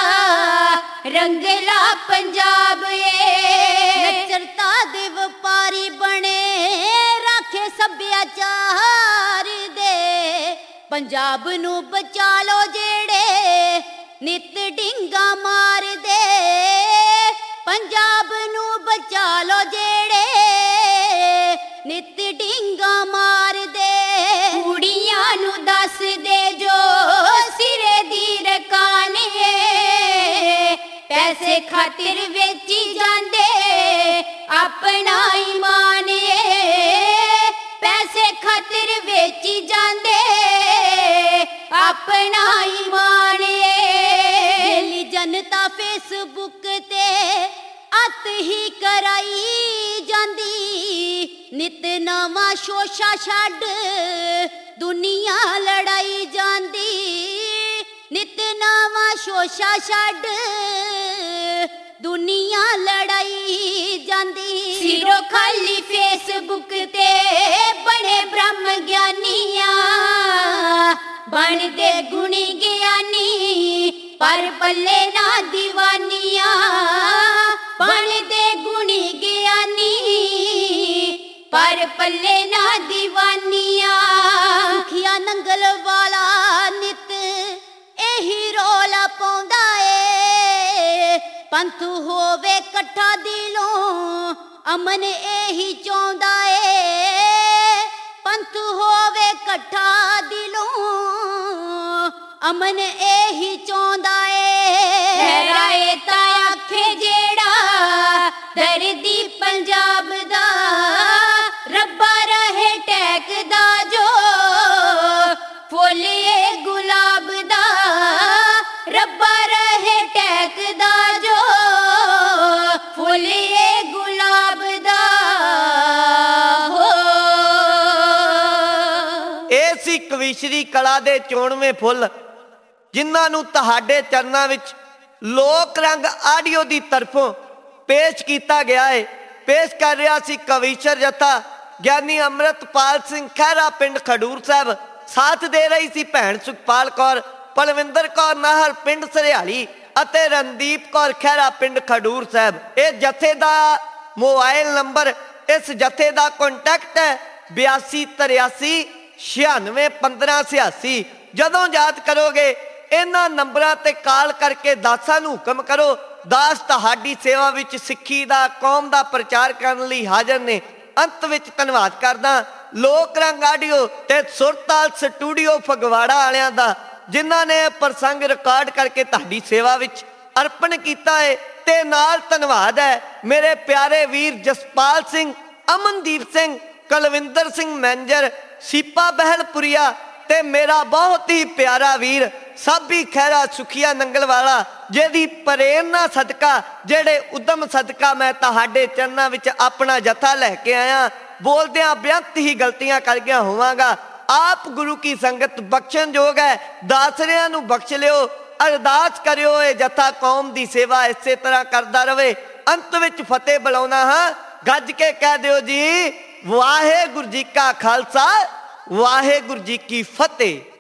ਰੰਗਲਾ ਪੰਜਾਬ ਏ ਨਚਰਤਾ ਦੇ ਵਪਾਰੀ ਬਣੇ ਰੱਖੇ ਸੱਭਿਆਚਾਰ ਦੇ ਪੰਜਾਬ ਨੂੰ ਬਚਾ ਲੋ ਜਿਹੜੇ ਨਿਤ ਡਿੰਗਾ ਮਾਰਦੇ ਪੰਜਾਬ ਨੂੰ ਬਚਾ ਲੋ ਜਿਹੜੇ ਨਿਤ ਡਿੰਗਾ ਮਾਰਦੇ ਕੁੜੀਆਂ ਨੂੰ ਦੱਸ ਦੇ ਜੋ ਸਿਰੇ ਦੀ ਰਕਾਨ ਏ ਪੈਸੇ ਖਾਤਰ ਵੇਚੀ ਜਾਂਦੇ ਆਪਣਾ ਈਮਾਨ ਏ ਪੈਸੇ ਖਾਤਰ ਵੇਚੀ ਜਾਂਦੇ ਆਪਣਾ ਈਮਾਨ ਏ ਲੀ ਜਨਤਾ ਫੇਸਬੁੱਕ ਤੇ ਅੱਤ ਹੀ ਕਰਾਈ ਜਾਂਦੀ ਨਿਤ ਨਵਾਂ ਸ਼ੋਸ਼ਾ ਛੱਡ ਦੁਨੀਆ ਲੜਾਈ ਜਾਂਦੀ ਨਿਤ ਨਵਾਂ ਸ਼ੋਸ਼ਾ ਛੱਡ ਦੁਨੀਆ ਲੜਾਈ ਜਾਂਦੀ ਸਿਰੋਂ ਖਾਲੀ ਫੇਸਬੁੱਕ ਤੇ ਬਣੇ ਬ੍ਰਹਮ ਗਿਆਨੀਆਂ ਬਣਦੇ ਗੁਣੀ ਗਿਆਨੀ ਪਰ ਪੱਲੇ ਨਾ ਦੀਵਾਨੀਆਂ ਬਣਦੇ ਗੁਣੀ ਗਿਆਨੀ ਪਰ ਪੱਲੇ ਨਾ ਦੀਵਾਨੀਆਂ ਸੁਖੀਆ ਨੰਗਲ ਵਾਲਾ ਨਿਤ ਇਹੀ ਰੌਲਾ ਪਾਉਂਦਾ ਏ ਪੰਥ ਹੋਵੇ ਇਕੱਠਾ ਦਿਲੋਂ ਅਮਨ ਇਹੀ ਚਾਹੁੰਦਾ ਏ ਪੰਥ ਹੋਵੇ ਇਕੱਠਾ ਦਿਲੋਂ ਅਮਨ ਇਹੀ ਚਾਹੁੰਦਾ ਏ ਲਹਿਰਾਏ ਤਾਂ ਆਖੇ ਜਿਹੜਾ ਦਰਦੀ ਪੰਜਾਬ ਦਾ ਰੱਬਾ ਰਹੇ ਟੈਕਦਾ ਜੋ ਫੁੱਲ ਏ ਗੁਲਾਬ ਦਾ ਰੱਬਾ ਰਹੇ ਟੈਕਦਾ ਜੋ ਫੁੱਲ ਏ ਗੁਲਾਬ ਦਾ ਹੋ ਇਹ ਸੀ ਕਵੀਸ਼ਰੀ ਕਲਾ ਦੇ ਚੋਣਵੇਂ ਫੁੱਲ ਜਿਨ੍ਹਾਂ ਨੂੰ ਤੁਹਾਡੇ ਚਰਨਾਂ ਵਿੱਚ ਲੋਕ ਰੰਗ ਆਡੀਓ ਦੀ ਤਰਫੋਂ पेश किया गया है। पेश कर रहा सी कविशर जत्था ਗਿਆਨੀ अमृतपाल सिंह खैरा पिंड खडूर साहब। साथ दे रही सी भैन सुखपाल कौर, पलविंदर कौर नाहर पिंड सरियाली ਅਤੇ रणदीप कौर खैरा पिंड खडूर साहब। ਇਹ जथे का मोबाइल नंबर, इस जथे का कॉन्टैक्ट है बयासी तिरासी छियानवे पंद्रह छियासी। जदों याद करोगे इन्हां नंबरां ते कॉल करके दासां नूं हुकम करो। दास तुहाडी सेवा विच सिੱਖੀ ਦਾ कौम ਦਾ प्रचार करने ਲਈ हाजिर ने। अंत विच धन्नवाद करदा लोक रंग आडियो ते सुरताल स्टूडियो फगवाड़ा वालियां दा, जिन्हां ने प्रसंग रिकॉर्ड करके तुहाडी सेवा विच अर्पण कीता है। ते नाल धन्नवाद है मेरे प्यारे वीर जसपाल सिंह, अमनदीप सिंह, कुलविंदर सिंह मैनेजर, सीपा बहलपुरिया ते मेरा बहुत ही प्यारा वीर साबी खैरा सुखिया नंगल वाला, जिहदी प्रेरणा सदका, जेड़े उद्यम सदका मैं तुहाडे चरनां विच अपना जथा लैके आया। बोलदियां बेअंत ही गलतियां कर गया होवांगा। आप गुरु की संगत बख्शण योग है, दासरियां नूं बख्श लियो। अरदास करियो ये जथा कौम दी सेवा इसे तरह करदा रहे। अंत विच फतेह बुलाउणा हां, गज के कह दिओ जी वाहेगुरू जी का खालसा वाहेगुरू जी की फतेह।